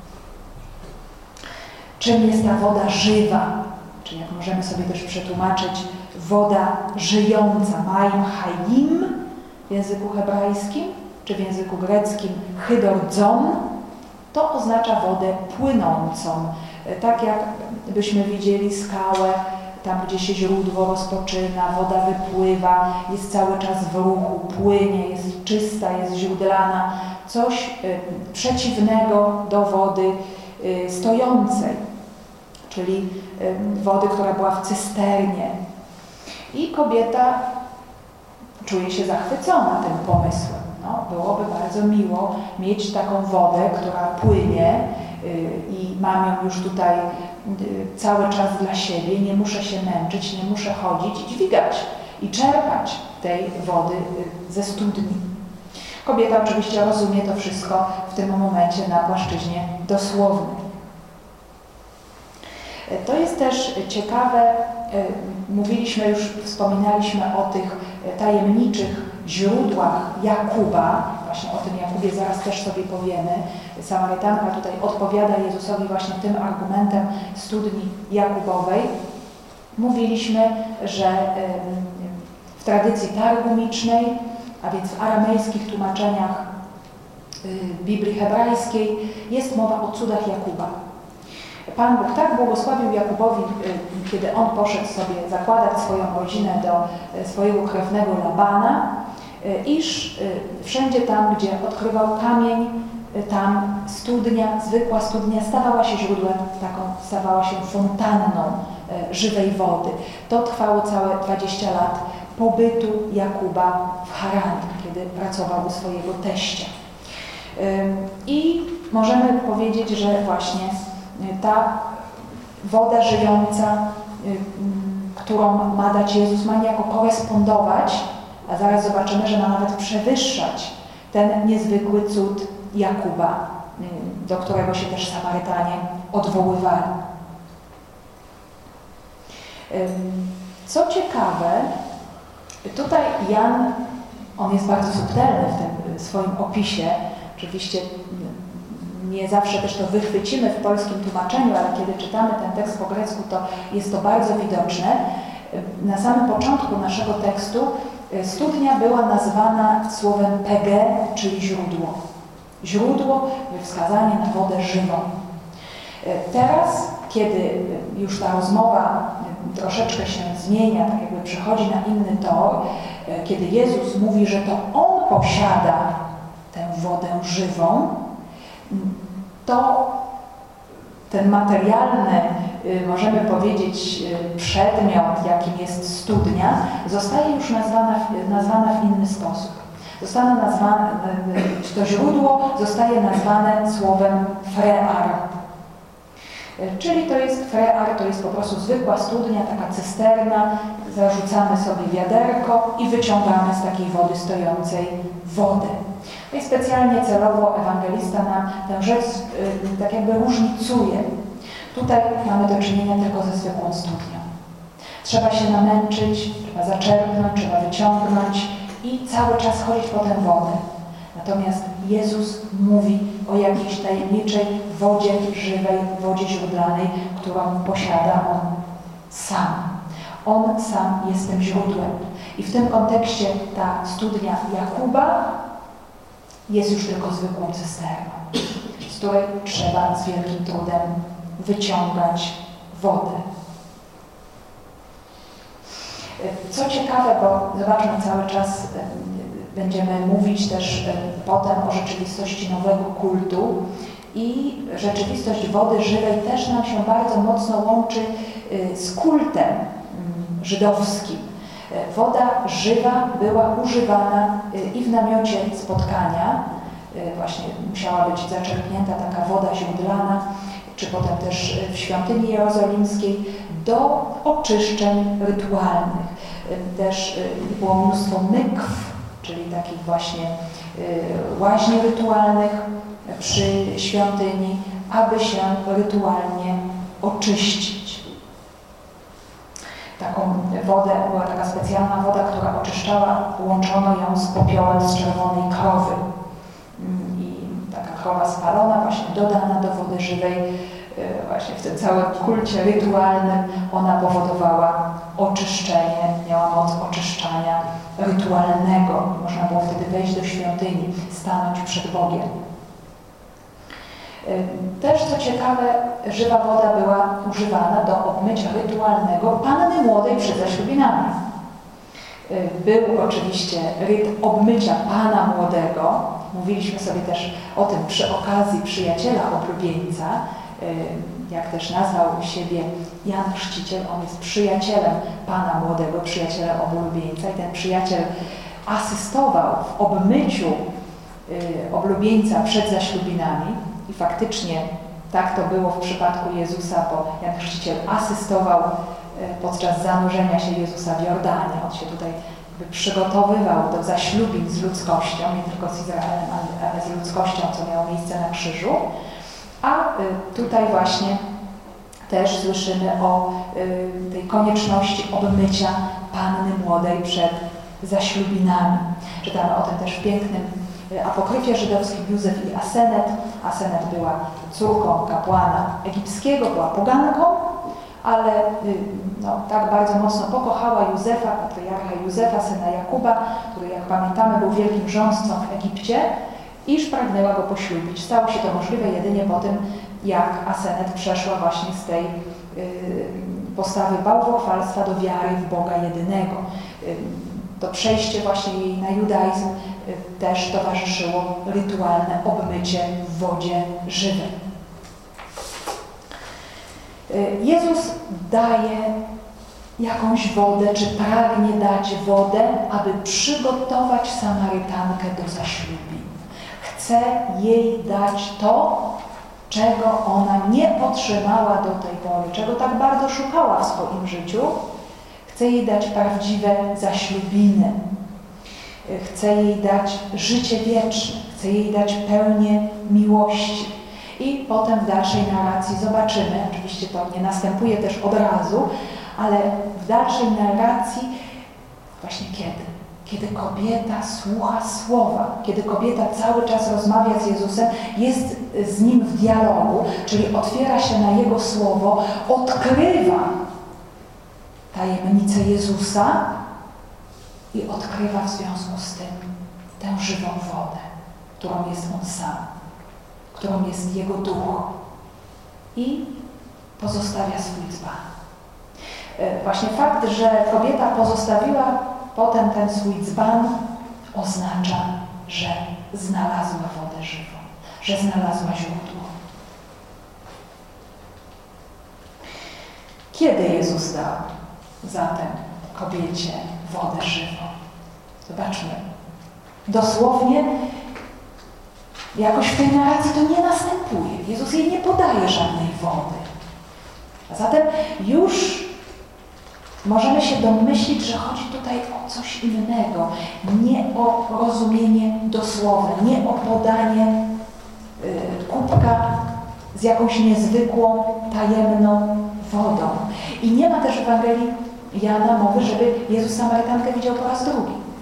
Czym jest ta woda żywa? Czy jak możemy sobie też przetłumaczyć, woda żyjąca, maim hayim w języku hebrajskim, czy w języku greckim hydordzon, to oznacza wodę płynącą. Tak jak byśmy widzieli skałę, tam gdzie się źródło rozpoczyna, woda wypływa, jest cały czas w ruchu, płynie, jest czysta, jest źródlana. Coś y, przeciwnego do wody y, stojącej, czyli y, wody, która była w cysternie. I kobieta czuje się zachwycona tym pomysłem. No, byłoby bardzo miło mieć taką wodę, która płynie yy, i mam ją już tutaj yy, cały czas dla siebie, nie muszę się męczyć, nie muszę chodzić i dźwigać i czerpać tej wody yy, ze studni. Kobieta oczywiście rozumie to wszystko w tym momencie na płaszczyźnie dosłownej. Yy, to jest też ciekawe, yy, mówiliśmy już, wspominaliśmy o tych tajemniczych źródłach Jakuba, właśnie o tym Jakubie zaraz też sobie powiemy. Samarytanka tutaj odpowiada Jezusowi właśnie tym argumentem studni Jakubowej. Mówiliśmy, że w tradycji targumicznej, a więc w aramejskich tłumaczeniach Biblii hebrajskiej jest mowa o cudach Jakuba. Pan Bóg tak błogosławił Jakubowi, kiedy on poszedł sobie zakładać swoją rodzinę do swojego krewnego Labana, iż wszędzie tam, gdzie odkrywał kamień, tam studnia, zwykła studnia stawała się źródłem, taką stawała się fontanną żywej wody. To trwało całe dwadzieścia lat pobytu Jakuba w Haranie, kiedy pracował u swojego teścia. I możemy powiedzieć, że właśnie ta woda żyjąca, którą ma dać Jezus, ma niejako korespondować, a zaraz zobaczymy, że ma nawet przewyższać ten niezwykły cud Jakuba, do którego się też Samarytanie odwoływali. Co ciekawe, tutaj Jan, on jest bardzo subtelny w tym swoim opisie, oczywiście nie zawsze też to wychwycimy w polskim tłumaczeniu, ale kiedy czytamy ten tekst po grecku, to jest to bardzo widoczne. Na samym początku naszego tekstu studnia była nazwana słowem pege, czyli źródło. Źródło, wskazanie na wodę żywą. Teraz, kiedy już ta rozmowa troszeczkę się zmienia, tak jakby przechodzi na inny tor, kiedy Jezus mówi, że to On posiada tę wodę żywą, to ten materialny, możemy powiedzieć, przedmiot, jakim jest studnia, zostaje już nazwana, nazwana w inny sposób. Zostanie nazwane, to źródło zostaje nazwane słowem frear. Czyli to jest frear, to jest po prostu zwykła studnia, taka cysterna, zarzucamy sobie wiaderko i wyciągamy z takiej wody stojącej wodę. No i specjalnie celowo ewangelista nam tę rzecz yy, tak jakby różnicuje. Tutaj mamy do czynienia tylko ze zwykłą studnią. Trzeba się namęczyć, trzeba zaczerpnąć, trzeba wyciągnąć i cały czas chodzić po tę wodę. Natomiast Jezus mówi o jakiejś tajemniczej wodzie żywej, wodzie źródlanej, którą posiada On sam. On sam jest tym źródłem. I w tym kontekście ta studnia Jakuba jest już tylko zwykłą cysterną, z której trzeba z wielkim trudem wyciągać wodę. Co ciekawe, bo zobaczmy, cały czas będziemy mówić też potem o rzeczywistości nowego kultu i rzeczywistość wody żywej też nam się bardzo mocno łączy z kultem żydowskim. Woda żywa była używana i w namiocie spotkania, właśnie musiała być zaczerpnięta taka woda źródlana, czy potem też w świątyni jerozolimskiej, do oczyszczeń rytualnych. Też było mnóstwo mykw, czyli takich właśnie łaźni rytualnych przy świątyni, aby się rytualnie oczyścić. Taką wodę, była taka specjalna woda, która oczyszczała, łączono ją z popiołem z czerwonej krowy. I taka krowa spalona, właśnie dodana do wody żywej, właśnie w tym całym kulcie rytualnym, ona powodowała oczyszczenie, miała moc oczyszczania rytualnego. Można było wtedy wejść do świątyni, stanąć przed Bogiem. Też, co ciekawe, żywa woda była używana do obmycia rytualnego panny młodej przed zaślubinami. Był oczywiście ryt obmycia pana młodego. Mówiliśmy sobie też o tym przy okazji przyjaciela oblubieńca, jak też nazwał siebie Jan Chrzciciel. On jest przyjacielem pana młodego, przyjacielem oblubieńca i ten przyjaciel asystował w obmyciu oblubieńca przed zaślubinami. I faktycznie tak to było w przypadku Jezusa, bo Jan Chrzciciel asystował podczas zanurzenia się Jezusa w Jordanie. On się tutaj jakby przygotowywał do zaślubin z ludzkością, nie tylko z Izraelem, ale z ludzkością, co miało miejsce na krzyżu. A tutaj właśnie też słyszymy o tej konieczności obmycia panny młodej przed zaślubinami. Czytamy o tym też w pięknym apokryfie żydowskim Józef i Asenet. Asenet była córką kapłana egipskiego, była poganką, ale no, tak bardzo mocno pokochała Józefa, patriarcha Józefa, syna Jakuba, który, jak pamiętamy, był wielkim rządcą w Egipcie, iż pragnęła go poślubić. Stało się to możliwe jedynie po tym, jak Asenet przeszła właśnie z tej y, postawy bałwochwalstwa do wiary w Boga jedynego. Y, to przejście właśnie jej na judaizm y, też towarzyszyło rytualne obmycie w wodzie żywej. Y, Jezus daje jakąś wodę, czy pragnie dać wodę, aby przygotować Samarytankę do zaślubin. Chce jej dać to, czego ona nie otrzymała do tej pory, czego tak bardzo szukała w swoim życiu. Chce jej dać prawdziwe zaślubiny. Chce jej dać życie wieczne. Chce jej dać pełnię miłości. I potem w dalszej narracji zobaczymy, oczywiście to nie następuje też od razu, ale w dalszej narracji właśnie kiedy? Kiedy kobieta słucha słowa, kiedy kobieta cały czas rozmawia z Jezusem, jest z Nim w dialogu, czyli otwiera się na Jego słowo, odkrywa tajemnicę Jezusa i odkrywa w związku z tym tę żywą wodę, którą jest On sam, którą jest Jego duch i pozostawia swój dzban. Właśnie fakt, że kobieta pozostawiła potem ten swój dzban, oznacza, że znalazła wodę żywą, że znalazła źródło. Kiedy Jezus dał zatem kobiecie wodę żywą? Zobaczmy. Dosłownie jakoś w tej narracji to nie następuje. Jezus jej nie podaje żadnej wody. A zatem już możemy się domyślić, że chodzi tutaj o coś innego. Nie o rozumienie dosłowne, nie o podanie y, kubka z jakąś niezwykłą, tajemną wodą. I nie ma też w Ewangelii Jana mowy, żeby Jezus Samarytankę widział po raz drugi.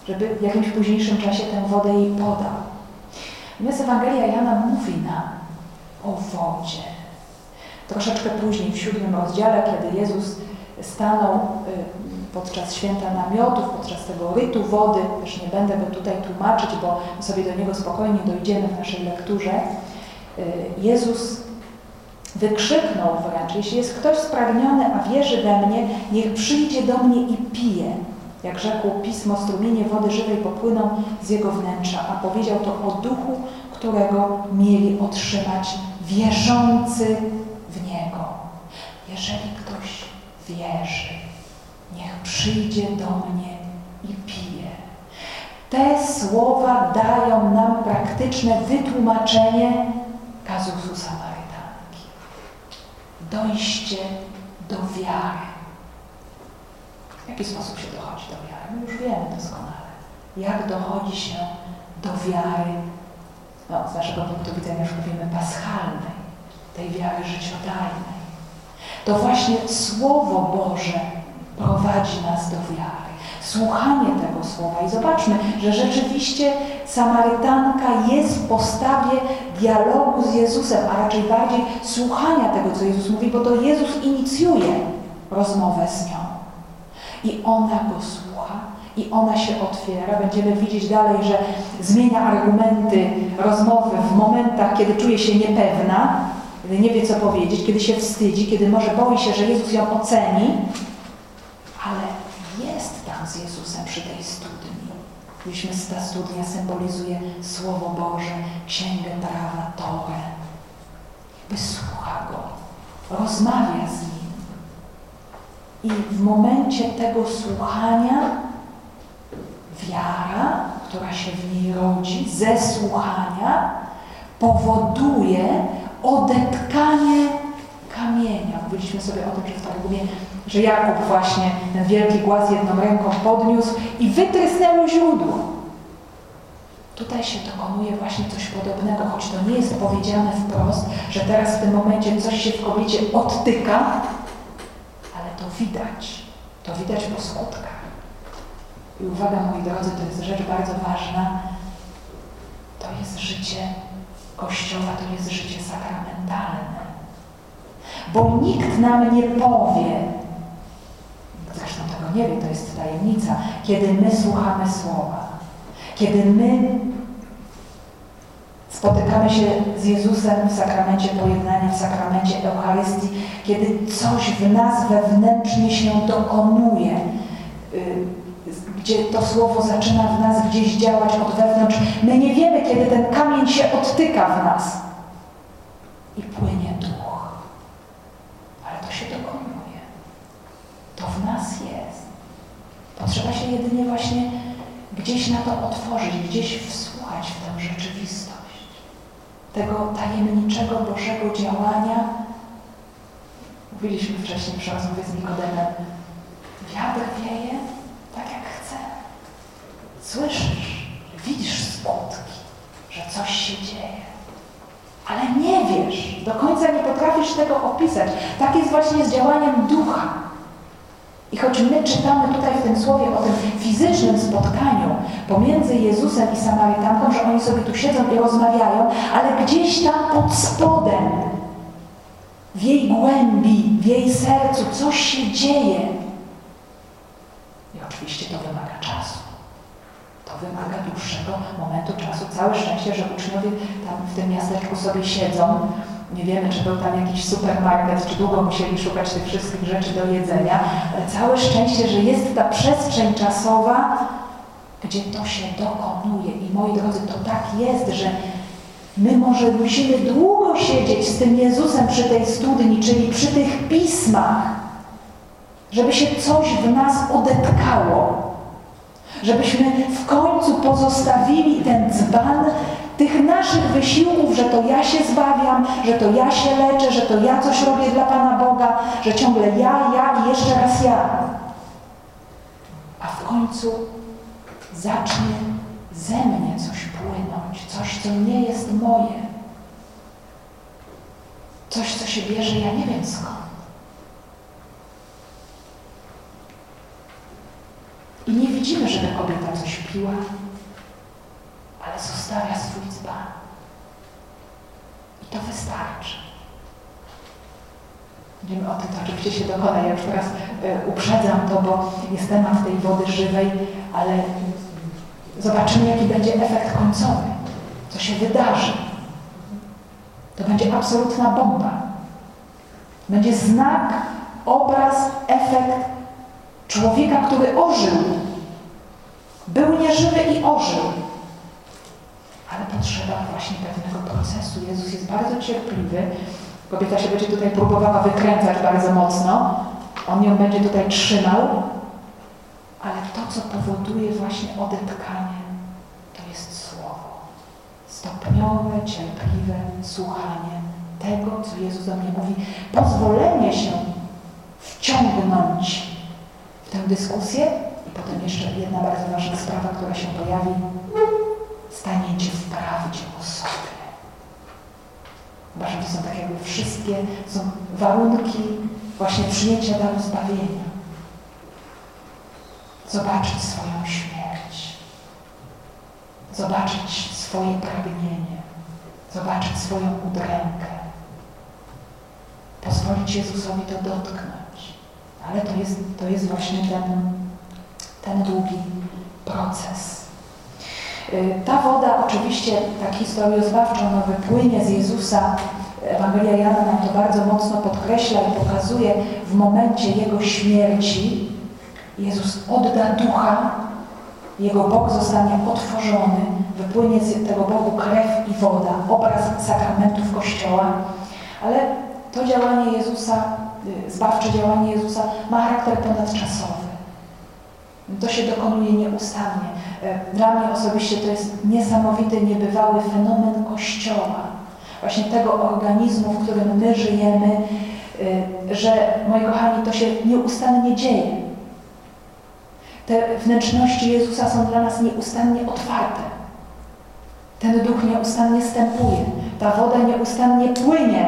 żeby w jakimś późniejszym czasie tę wodę jej podał. Natomiast Ewangelia Jana mówi nam o wodzie. Troszeczkę później, w siódmym rozdziale, kiedy Jezus stanął podczas święta namiotów, podczas tego rytu wody, też nie będę go tutaj tłumaczyć, bo sobie do niego spokojnie dojdziemy w naszej lekturze, Jezus wykrzyknął wręcz: jeśli jest ktoś spragniony, a wierzy we mnie, niech przyjdzie do mnie i pije. Jak rzekł Pismo, strumienie wody żywej popłyną z jego wnętrza, a powiedział to o duchu, którego mieli otrzymać wierzący w niego. Jeżeli ktoś wierzy, niech przyjdzie do mnie i pije. Te słowa dają nam praktyczne wytłumaczenie kazusu Samarytanki. Dojście do wiary. W jaki sposób się dochodzi do wiary? My już wiemy doskonale. Jak dochodzi się do wiary, no, z naszego punktu widzenia już mówimy paschalnej, tej wiary życiodajnej. To właśnie Słowo Boże prowadzi nas do wiary. Słuchanie tego Słowa. I zobaczmy, że rzeczywiście Samarytanka jest w postawie dialogu z Jezusem, a raczej bardziej słuchania tego, co Jezus mówi, bo to Jezus inicjuje rozmowę z nią. I ona go słucha, i ona się otwiera. Będziemy widzieć dalej, że zmienia argumenty rozmowy w momentach, kiedy czuje się niepewna, kiedy nie wie, co powiedzieć, kiedy się wstydzi, kiedy może boi się, że Jezus ją oceni, ale jest tam z Jezusem przy tej studni. Mówiliśmy, ta studnia symbolizuje Słowo Boże, Księgę Prawa, Torę. Jakby słucha go, rozmawia z nim. I w momencie tego słuchania wiara, która się w niej rodzi, ze słuchania, powoduje odetkanie kamienia. Mówiliśmy sobie o tym, że w Targumie, że Jakub właśnie ten wielki głaz jedną ręką podniósł i wytrysnęło źródło. Tutaj się dokonuje właśnie coś podobnego, choć to nie jest powiedziane wprost, że teraz w tym momencie coś się w kobiecie odtyka, ale to widać. To widać po skutkach. I uwaga, moi drodzy, to jest rzecz bardzo ważna. To jest życie Kościoła, to jest życie sakramentalne. Bo nikt nam nie powie, zresztą tego nie wie, to jest tajemnica, kiedy my słuchamy Słowa, kiedy my spotykamy się z Jezusem w sakramencie pojednania, w sakramencie Eucharystii, kiedy coś w nas wewnętrznie się dokonuje, gdzie to Słowo zaczyna w nas gdzieś działać od wewnątrz. My nie wiemy, kiedy ten kamień się odtyka w nas i płynie duch. Ale to się dokonuje. To w nas jest. Potrzeba się jedynie właśnie gdzieś na to otworzyć, gdzieś wsłuchać w tę rzeczywistość. Tego tajemniczego Bożego działania. Mówiliśmy wcześniej przy rozmowie z Nikodemem. Wiatr wieje tak jak chce. Słyszysz, widzisz skutki, że coś się dzieje. Ale nie wiesz, do końca nie potrafisz tego opisać. Tak jest właśnie z działaniem Ducha. I choć my czytamy tutaj w tym słowie o tym fizycznym spotkaniu pomiędzy Jezusem i Samarytanką, że oni sobie tu siedzą i rozmawiają, ale gdzieś tam pod spodem, w jej głębi, w jej sercu coś się dzieje. I oczywiście to wymaga czasu. To wymaga dłuższego momentu czasu. Całe szczęście, że uczniowie tam w tym miasteczku sobie siedzą. Nie wiemy, czy był tam jakiś supermarket, czy długo musieli szukać tych wszystkich rzeczy do jedzenia, ale całe szczęście, że jest ta przestrzeń czasowa, gdzie to się dokonuje. I moi drodzy, to tak jest, że my może musimy długo siedzieć z tym Jezusem przy tej studni, czyli przy tych pismach, żeby się coś w nas odetkało. Żebyśmy w końcu pozostawili ten dzban tych naszych wysiłków, że to ja się zbawiam, że to ja się leczę, że to ja coś robię dla Pana Boga, że ciągle ja, ja i jeszcze raz ja. A w końcu zacznie ze mnie coś płynąć, coś, co nie jest moje. Coś, co się bierze, ja nie wiem skąd. I nie widzimy, żeby kobieta coś piła, ale zostawia swój dzban. I to wystarczy. Wiemy o tym, to oczywiście się dokona. Ja już teraz y, uprzedzam to, bo jest temat tej wody żywej, ale zobaczymy, jaki będzie efekt końcowy. Co się wydarzy. To będzie absolutna bomba. Będzie znak, obraz, efekt człowieka, który ożył. Był nieżywy i ożył. Ale potrzeba właśnie pewnego procesu. Jezus jest bardzo cierpliwy. Kobieta się będzie tutaj próbowała wykręcać bardzo mocno. On ją będzie tutaj trzymał. Ale to, co powoduje właśnie odetchanie, to jest słowo. Stopniowe, cierpliwe słuchanie tego, co Jezus do mnie mówi. Pozwolenie się wciągnąć w tę dyskusję. I potem jeszcze jedna bardzo ważna sprawa, która się pojawi. Staniecie w prawdzie o sobie. Uważam, że są tak jakby wszystkie, są warunki właśnie przyjęcia daru zbawienia. Zobaczyć swoją śmierć. Zobaczyć swoje pragnienie. Zobaczyć swoją udrękę. Pozwolić Jezusowi to dotknąć. Ale to jest, to jest właśnie ten, ten długi proces. Ta woda oczywiście, tak historioznawczo, no, wypłynie z Jezusa. Ewangelia Jana nam to bardzo mocno podkreśla i pokazuje w momencie Jego śmierci. Jezus odda ducha, Jego bok zostanie otworzony, wypłynie z tego boku krew i woda, obraz sakramentów Kościoła, ale to działanie Jezusa, zbawcze działanie Jezusa ma charakter ponadczasowy. To się dokonuje nieustannie. Dla mnie osobiście to jest niesamowity, niebywały fenomen Kościoła. Właśnie tego organizmu, w którym my żyjemy, że, moi kochani, to się nieustannie dzieje. Te wnętrzności Jezusa są dla nas nieustannie otwarte. Ten duch nieustannie stępuje. Ta woda nieustannie płynie.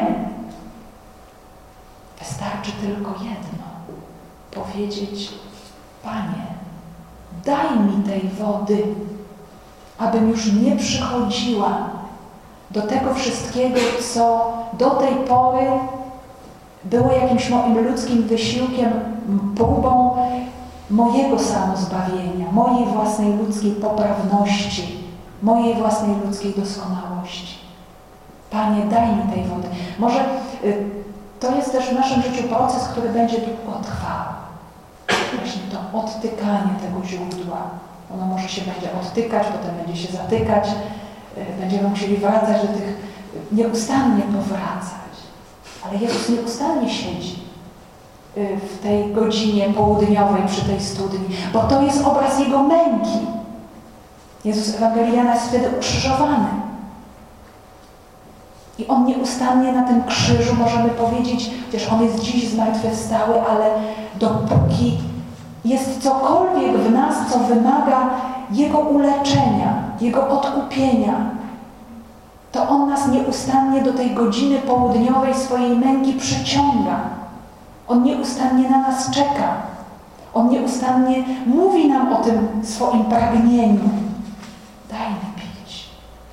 Wystarczy tylko jedno. Powiedzieć: Panie, daj mi tej wody, abym już nie przychodziła do tego wszystkiego, co do tej pory było jakimś moim ludzkim wysiłkiem, próbą mojego samozbawienia, mojej własnej ludzkiej poprawności, mojej własnej ludzkiej doskonałości. Panie, daj mi tej wody. Może y, to jest też w naszym życiu proces, który będzie długo trwał. Właśnie to odtykanie tego źródła. Ono może się będzie odtykać, potem będzie się zatykać. Y, będziemy musieli wracać do tych, y, nieustannie powracać. Ale Jezus nieustannie siedzi w tej godzinie południowej przy tej studni, bo to jest obraz Jego męki. Jezus Ewangelii Jana jest wtedy ukrzyżowany. I On nieustannie na tym krzyżu, możemy powiedzieć, chociaż On jest dziś zmartwychwstały, ale dopóki jest cokolwiek w nas, co wymaga Jego uleczenia, Jego odkupienia, to On nas nieustannie do tej godziny południowej swojej męki przyciąga. On nieustannie na nas czeka. On nieustannie mówi nam o tym swoim pragnieniu. Daj mi pić.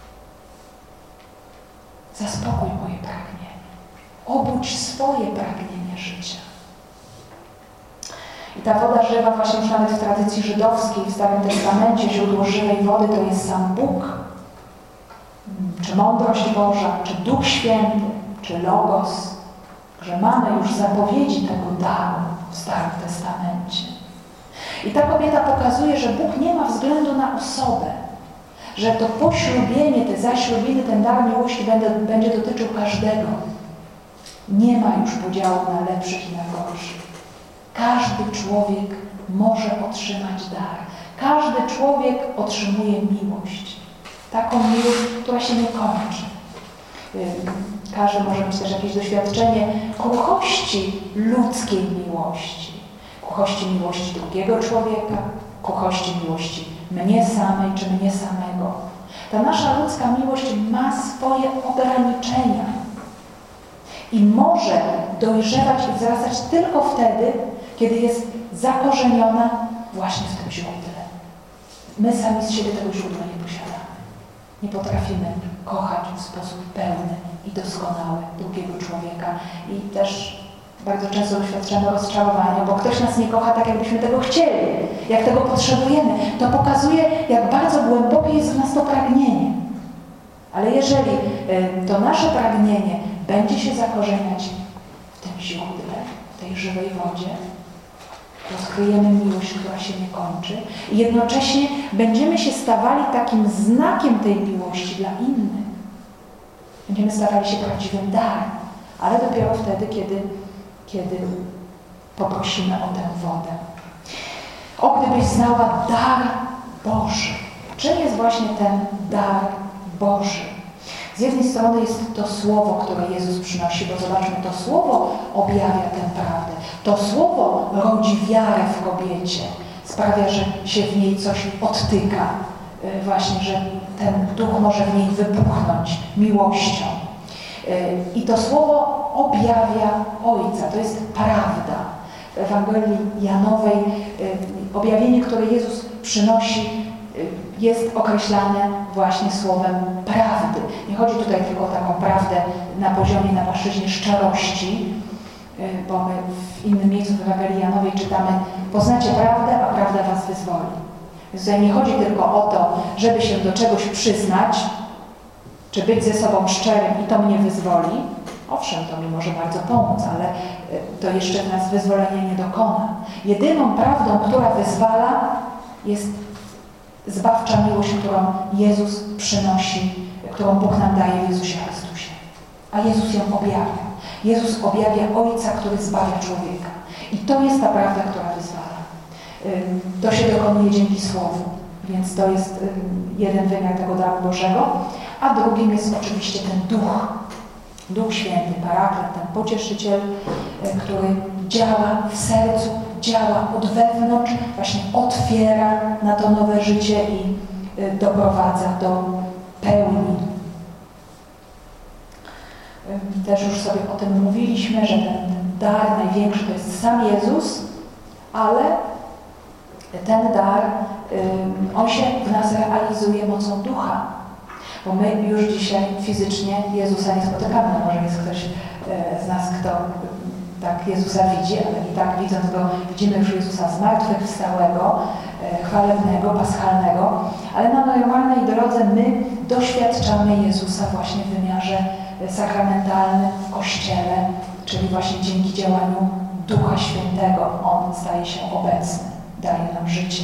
Zaspokój moje pragnienie. Obudź swoje pragnienie życia. I ta woda żywa, właśnie już nawet w tradycji żydowskiej, w Starym Testamencie, źródło żywej wody to jest sam Bóg, czy mądrość Boża, czy Duch Święty, czy Logos, że mamy już zapowiedzi tego daru w Starym Testamencie. I ta kobieta pokazuje, że Bóg nie ma względu na osobę, że to poślubienie, te zaślubiny, ten dar miłości będzie, będzie dotyczył każdego. Nie ma już podziału na lepszych i na gorszych. Każdy człowiek może otrzymać dar. Każdy człowiek otrzymuje miłość. Taką miłość, która się nie kończy. Każdy może mieć też jakieś doświadczenie kruchości ludzkiej miłości. Kruchości miłości drugiego człowieka, kruchości miłości mnie samej czy mnie samego. Ta nasza ludzka miłość ma swoje ograniczenia i może dojrzewać i wzrastać tylko wtedy, kiedy jest zakorzeniona właśnie w tym źródle. My sami z siebie tego źródła nie posiadamy. Nie potrafimy kochać w sposób pełny i doskonały drugiego człowieka. I też bardzo często doświadczamy rozczarowania, bo ktoś nas nie kocha tak, jakbyśmy tego chcieli, jak tego potrzebujemy. To pokazuje, jak bardzo głębokie jest w nas to pragnienie. Ale jeżeli to nasze pragnienie będzie się zakorzeniać w tym źródle, w tej żywej wodzie, odkryjemy miłość, która się nie kończy i jednocześnie będziemy się stawali takim znakiem tej miłości dla innych. Będziemy stawali się prawdziwym darem, ale dopiero wtedy, kiedy, kiedy poprosimy o tę wodę. O, gdybyś znała dar Boży. Czym jest właśnie ten dar Boży? Z jednej strony jest to słowo, które Jezus przynosi, bo zobaczmy, to słowo objawia tę prawdę. To słowo rodzi wiarę w kobiecie, sprawia, że się w niej coś odtyka, właśnie, że ten duch może w niej wybuchnąć miłością. I to słowo objawia Ojca, to jest prawda. W Ewangelii Janowej objawienie, które Jezus przynosi, jest określane właśnie słowem prawdy. Nie chodzi tutaj tylko o taką prawdę na poziomie, na płaszczyźnie szczerości, bo my w innym miejscu w Ewangelii Janowej czytamy: poznacie prawdę, a prawda was wyzwoli. Więc tutaj nie chodzi tylko o to, żeby się do czegoś przyznać, czy być ze sobą szczerym i to mnie wyzwoli. Owszem, to mi może bardzo pomóc, ale to jeszcze w nas wyzwolenia nie dokona. Jedyną prawdą, która wyzwala, jest zbawcza miłość, którą Jezus przynosi, którą Bóg nam daje w Jezusie Chrystusie. A Jezus ją objawia. Jezus objawia Ojca, który zbawia człowieka. I to jest ta prawda, która wyzwala. To się dokonuje dzięki Słowu, więc to jest jeden wymiar tego daru Bożego, a drugim jest oczywiście ten Duch. Duch Święty, Paraklet, ten Pocieszyciel, który działa w sercu, działa od wewnątrz, właśnie otwiera na to nowe życie i doprowadza do pełni. Też już sobie o tym mówiliśmy, że ten dar największy to jest sam Jezus, ale ten dar, on się w nas realizuje mocą Ducha. Bo my już dzisiaj fizycznie Jezusa nie spotykamy. Może jest ktoś z nas, kto tak Jezusa widzi, ale i tak widząc Go, widzimy już Jezusa zmartwychwstałego, chwalebnego, paschalnego, ale na normalnej drodze my doświadczamy Jezusa właśnie w wymiarze sakramentalnym w Kościele, czyli właśnie dzięki działaniu Ducha Świętego. On staje się obecny, daje nam życie.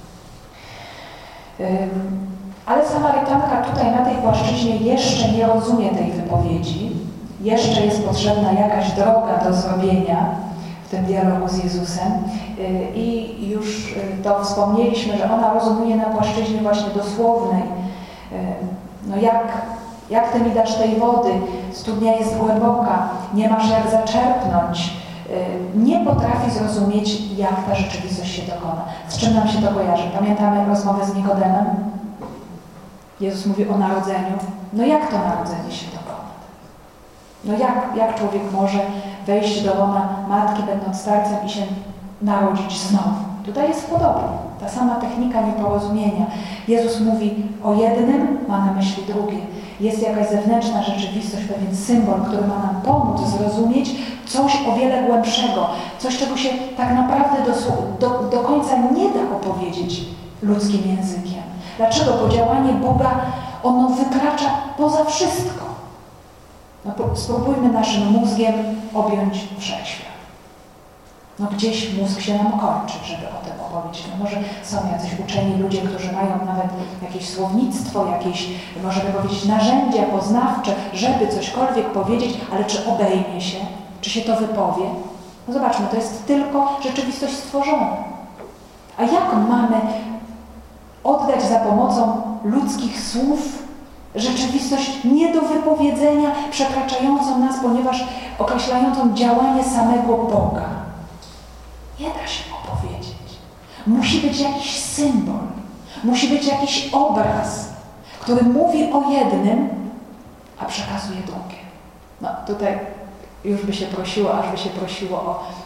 Ale Samarytanka tutaj na tej płaszczyźnie jeszcze nie rozumie tej wypowiedzi. Jeszcze jest potrzebna jakaś droga do zrobienia w tym dialogu z Jezusem. I już to wspomnieliśmy, że ona rozumie na płaszczyźnie właśnie dosłownej. No jak, jak Ty mi dasz tej wody? Studnia jest głęboka, nie masz jak zaczerpnąć. Nie potrafi zrozumieć, jak ta rzeczywistość się dokona. Z czym nam się to kojarzy? Pamiętamy rozmowę z Nikodemem? Jezus mówi o narodzeniu. No jak to narodzenie się dokona? No jak, jak człowiek może wejść do łona matki, będąc starcem, i się narodzić znowu? Tutaj jest podobnie. Ta sama technika nieporozumienia. Jezus mówi o jednym, ma na myśli drugie. Jest jakaś zewnętrzna rzeczywistość, pewien symbol, który ma nam pomóc zrozumieć coś o wiele głębszego. Coś, czego się tak naprawdę do, do, do końca nie da opowiedzieć ludzkim językiem. Dlaczego? Bo działanie Boga, ono wykracza poza wszystko. No, spróbujmy naszym mózgiem objąć wszechświat. No gdzieś mózg się nam kończy, żeby o tym opowiedzieć. No może są jacyś uczeni ludzie, którzy mają nawet jakieś słownictwo, jakieś, możemy powiedzieć, narzędzia poznawcze, żeby cośkolwiek powiedzieć, ale czy obejmie się, czy się to wypowie? No zobaczmy, to jest tylko rzeczywistość stworzona. A jak mamy oddać za pomocą ludzkich słów rzeczywistość nie do wypowiedzenia, przekraczającą nas, ponieważ określającą działanie samego Boga? Nie da się opowiedzieć. Musi być jakiś symbol, musi być jakiś obraz, który mówi o jednym, a przekazuje drugie. No tutaj już by się prosiło, aż by się prosiło o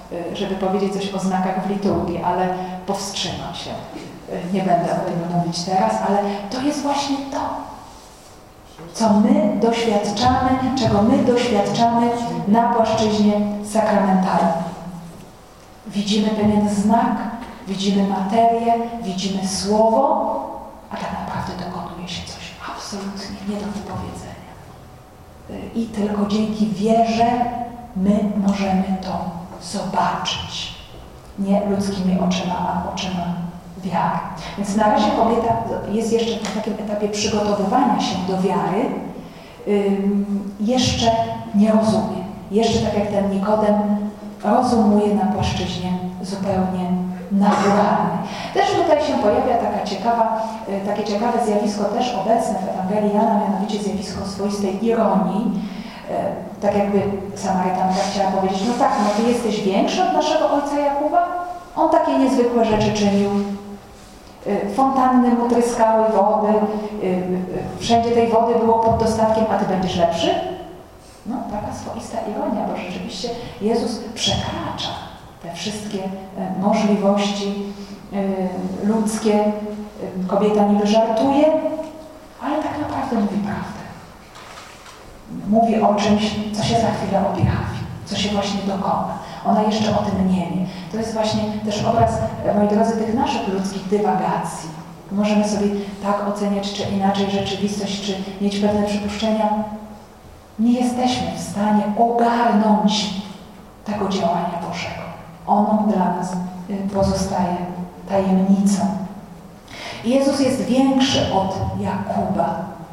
żeby powiedzieć coś o znakach w liturgii, ale powstrzymam się. Nie będę o tym mówić teraz, ale to jest właśnie to, co my doświadczamy, czego my doświadczamy na płaszczyźnie sakramentalnej. Widzimy pewien znak, widzimy materię, widzimy słowo, a tak naprawdę dokonuje się coś absolutnie nie do wypowiedzenia. I tylko dzięki wierze my możemy to zobaczyć. Nie ludzkimi oczyma, a oczyma wiary. Więc na razie kobieta jest jeszcze w takim etapie przygotowywania się do wiary, ym, jeszcze nie rozumie. Jeszcze tak jak ten Nikodem rozumuje na płaszczyźnie zupełnie naturalnej. Też tutaj się pojawia taka ciekawa, takie ciekawe zjawisko też obecne w Ewangelii Jana, mianowicie zjawisko swoistej ironii. Tak jakby Samarytanka chciała powiedzieć, no tak, no ty jesteś większy od naszego ojca Jakuba? On takie niezwykłe rzeczy czynił. Fontanny mu tryskały wody, wszędzie tej wody było pod dostatkiem, a ty będziesz lepszy? No, taka swoista ironia, bo rzeczywiście Jezus przekracza te wszystkie możliwości ludzkie. Kobieta niby żartuje, ale tak naprawdę mówi prawdę. Mówi o czymś, co się za chwilę objawi, co się właśnie dokona. Ona jeszcze o tym nie wie. To jest właśnie też obraz, moi drodzy, tych naszych ludzkich dywagacji. Możemy sobie tak oceniać, czy inaczej rzeczywistość, czy mieć pewne przypuszczenia. Nie jesteśmy w stanie ogarnąć tego działania Bożego. Ono dla nas pozostaje tajemnicą. Jezus jest większy od Jakuba.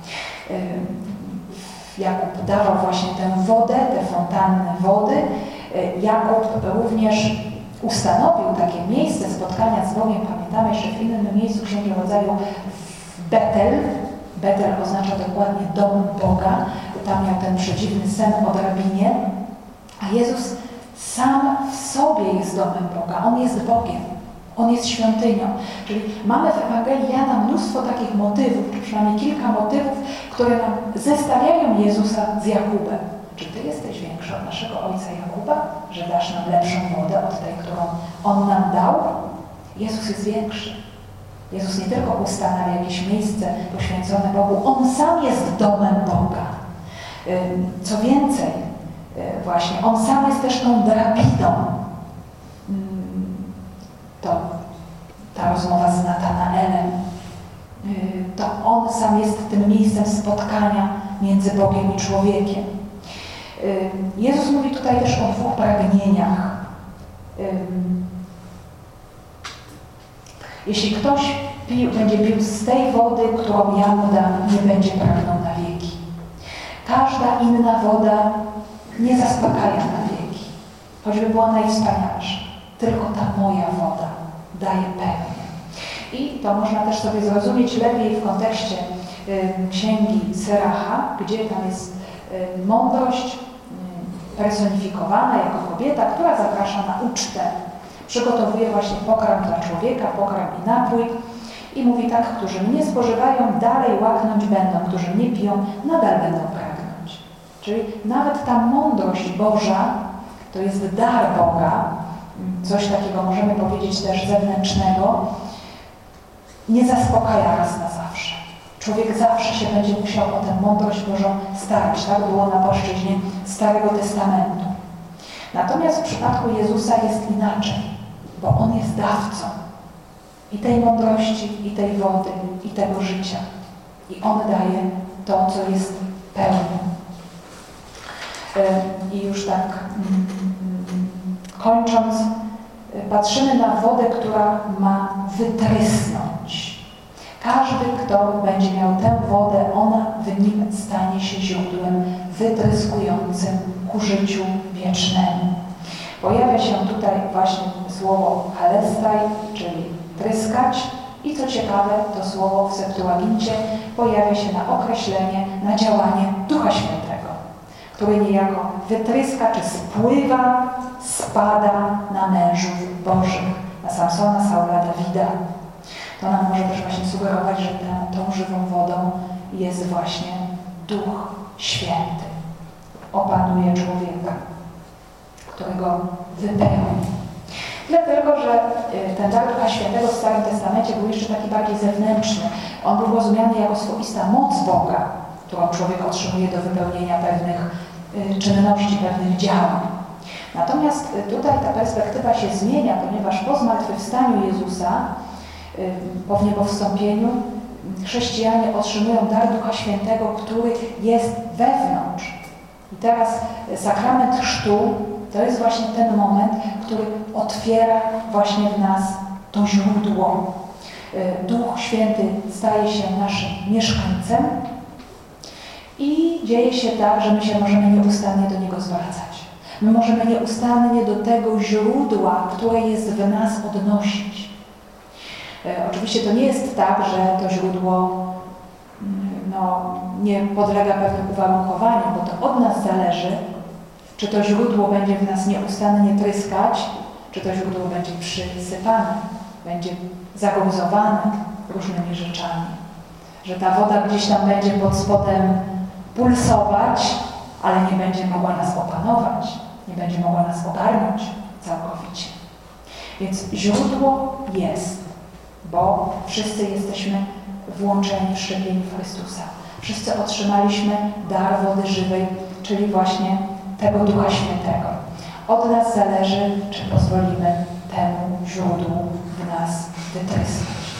Jakub dawał właśnie tę wodę, te fontanny wody. Jakub również ustanowił takie miejsce spotkania z Bogiem. Pamiętamy jeszcze w innym miejscu Księgi Rodzaju w Betel. Betel oznacza dokładnie dom Boga. Tam miał ten przedziwny sen o drabinie. A Jezus sam w sobie jest domem Boga. On jest Bogiem. On jest świątynią. Czyli mamy w Ewangelii Jana mnóstwo takich motywów, czy przynajmniej kilka motywów, które nam zestawiają Jezusa z Jakubem. Czy ty jesteś większy od naszego ojca Jakuba, że dasz nam lepszą wodę od tej, którą on nam dał? Jezus jest większy. Jezus nie tylko ustanawia jakieś miejsce poświęcone Bogu, On sam jest domem Boga. Co więcej, właśnie, On sam jest też tą drabiną. To ta rozmowa z Natanaelem, to On sam jest tym miejscem spotkania między Bogiem i człowiekiem. Jezus mówi tutaj też o dwóch pragnieniach. Jeśli ktoś pił, będzie pił z tej wody, którą ja mu dam, nie będzie pragnął na wieki. Każda inna woda nie zaspokaja na wieki, choćby była najwspanialsza. Tylko ta moja woda daje pełnię. I to można też sobie zrozumieć lepiej w kontekście y, księgi Syracha, gdzie tam jest y, mądrość y, personifikowana jako kobieta, która zaprasza na ucztę. Przygotowuje właśnie pokarm dla człowieka, pokarm i napój i mówi tak, którzy mnie spożywają, dalej łaknąć będą, którzy mnie piją, nadal będą pragnąć. Czyli nawet ta mądrość Boża to jest dar Boga, coś takiego możemy powiedzieć też zewnętrznego, nie zaspokaja raz na zawsze. Człowiek zawsze się będzie musiał o tę mądrość Bożą starać. Tak było na płaszczyźnie Starego Testamentu. Natomiast w przypadku Jezusa jest inaczej, bo On jest dawcą i tej mądrości, i tej wody, i tego życia. I On daje to, co jest pełne. I już tak kończąc, patrzymy na wodę, która ma wytrysnąć. Każdy, kto będzie miał tę wodę, ona w nim stanie się źródłem wytryskującym ku życiu wiecznemu. Pojawia się tutaj właśnie słowo halestaj, czyli tryskać, i co ciekawe, to słowo w Septuagincie pojawia się na określenie, na działanie Ducha Świętego, który niejako wytryska czy spływa, spada na mężów Bożych, na Samsona, Saula, Dawida. To nam może też właśnie sugerować, że tą, tą żywą wodą jest właśnie Duch Święty. Opanuje człowieka. który go wypełni. Dlatego, że ten dar Ducha Świętego w Starym Testamencie był jeszcze taki bardziej zewnętrzny. On był rozumiany jako swoista moc Boga, którą człowiek otrzymuje do wypełnienia pewnych czynności, pewnych działań. Natomiast tutaj ta perspektywa się zmienia, ponieważ po zmartwychwstaniu Jezusa, po wniebowstąpieniu, chrześcijanie otrzymują dar Ducha Świętego, który jest wewnątrz. I teraz sakrament chrztu to jest właśnie ten moment, który otwiera właśnie w nas to źródło. Duch Święty staje się naszym mieszkańcem i dzieje się tak, że my się możemy nieustannie do Niego zwracać. My możemy nieustannie do tego źródła, które jest w nas, odnosić. Oczywiście to nie jest tak, że to źródło no, nie podlega pewnym uwarunkowaniom, bo to od nas zależy, czy to źródło będzie w nas nieustannie tryskać, czy to źródło będzie przysypane, będzie zagruzowane różnymi rzeczami. Że ta woda gdzieś tam będzie pod spodem pulsować, ale nie będzie mogła nas opanować, nie będzie mogła nas ogarnąć całkowicie. Więc źródło jest, bo wszyscy jesteśmy włączeni w szczepieniu Chrystusa. Wszyscy otrzymaliśmy dar wody żywej, czyli właśnie tego Ducha Świętego. Od nas zależy, czy pozwolimy temu źródłu w nas wytryskać.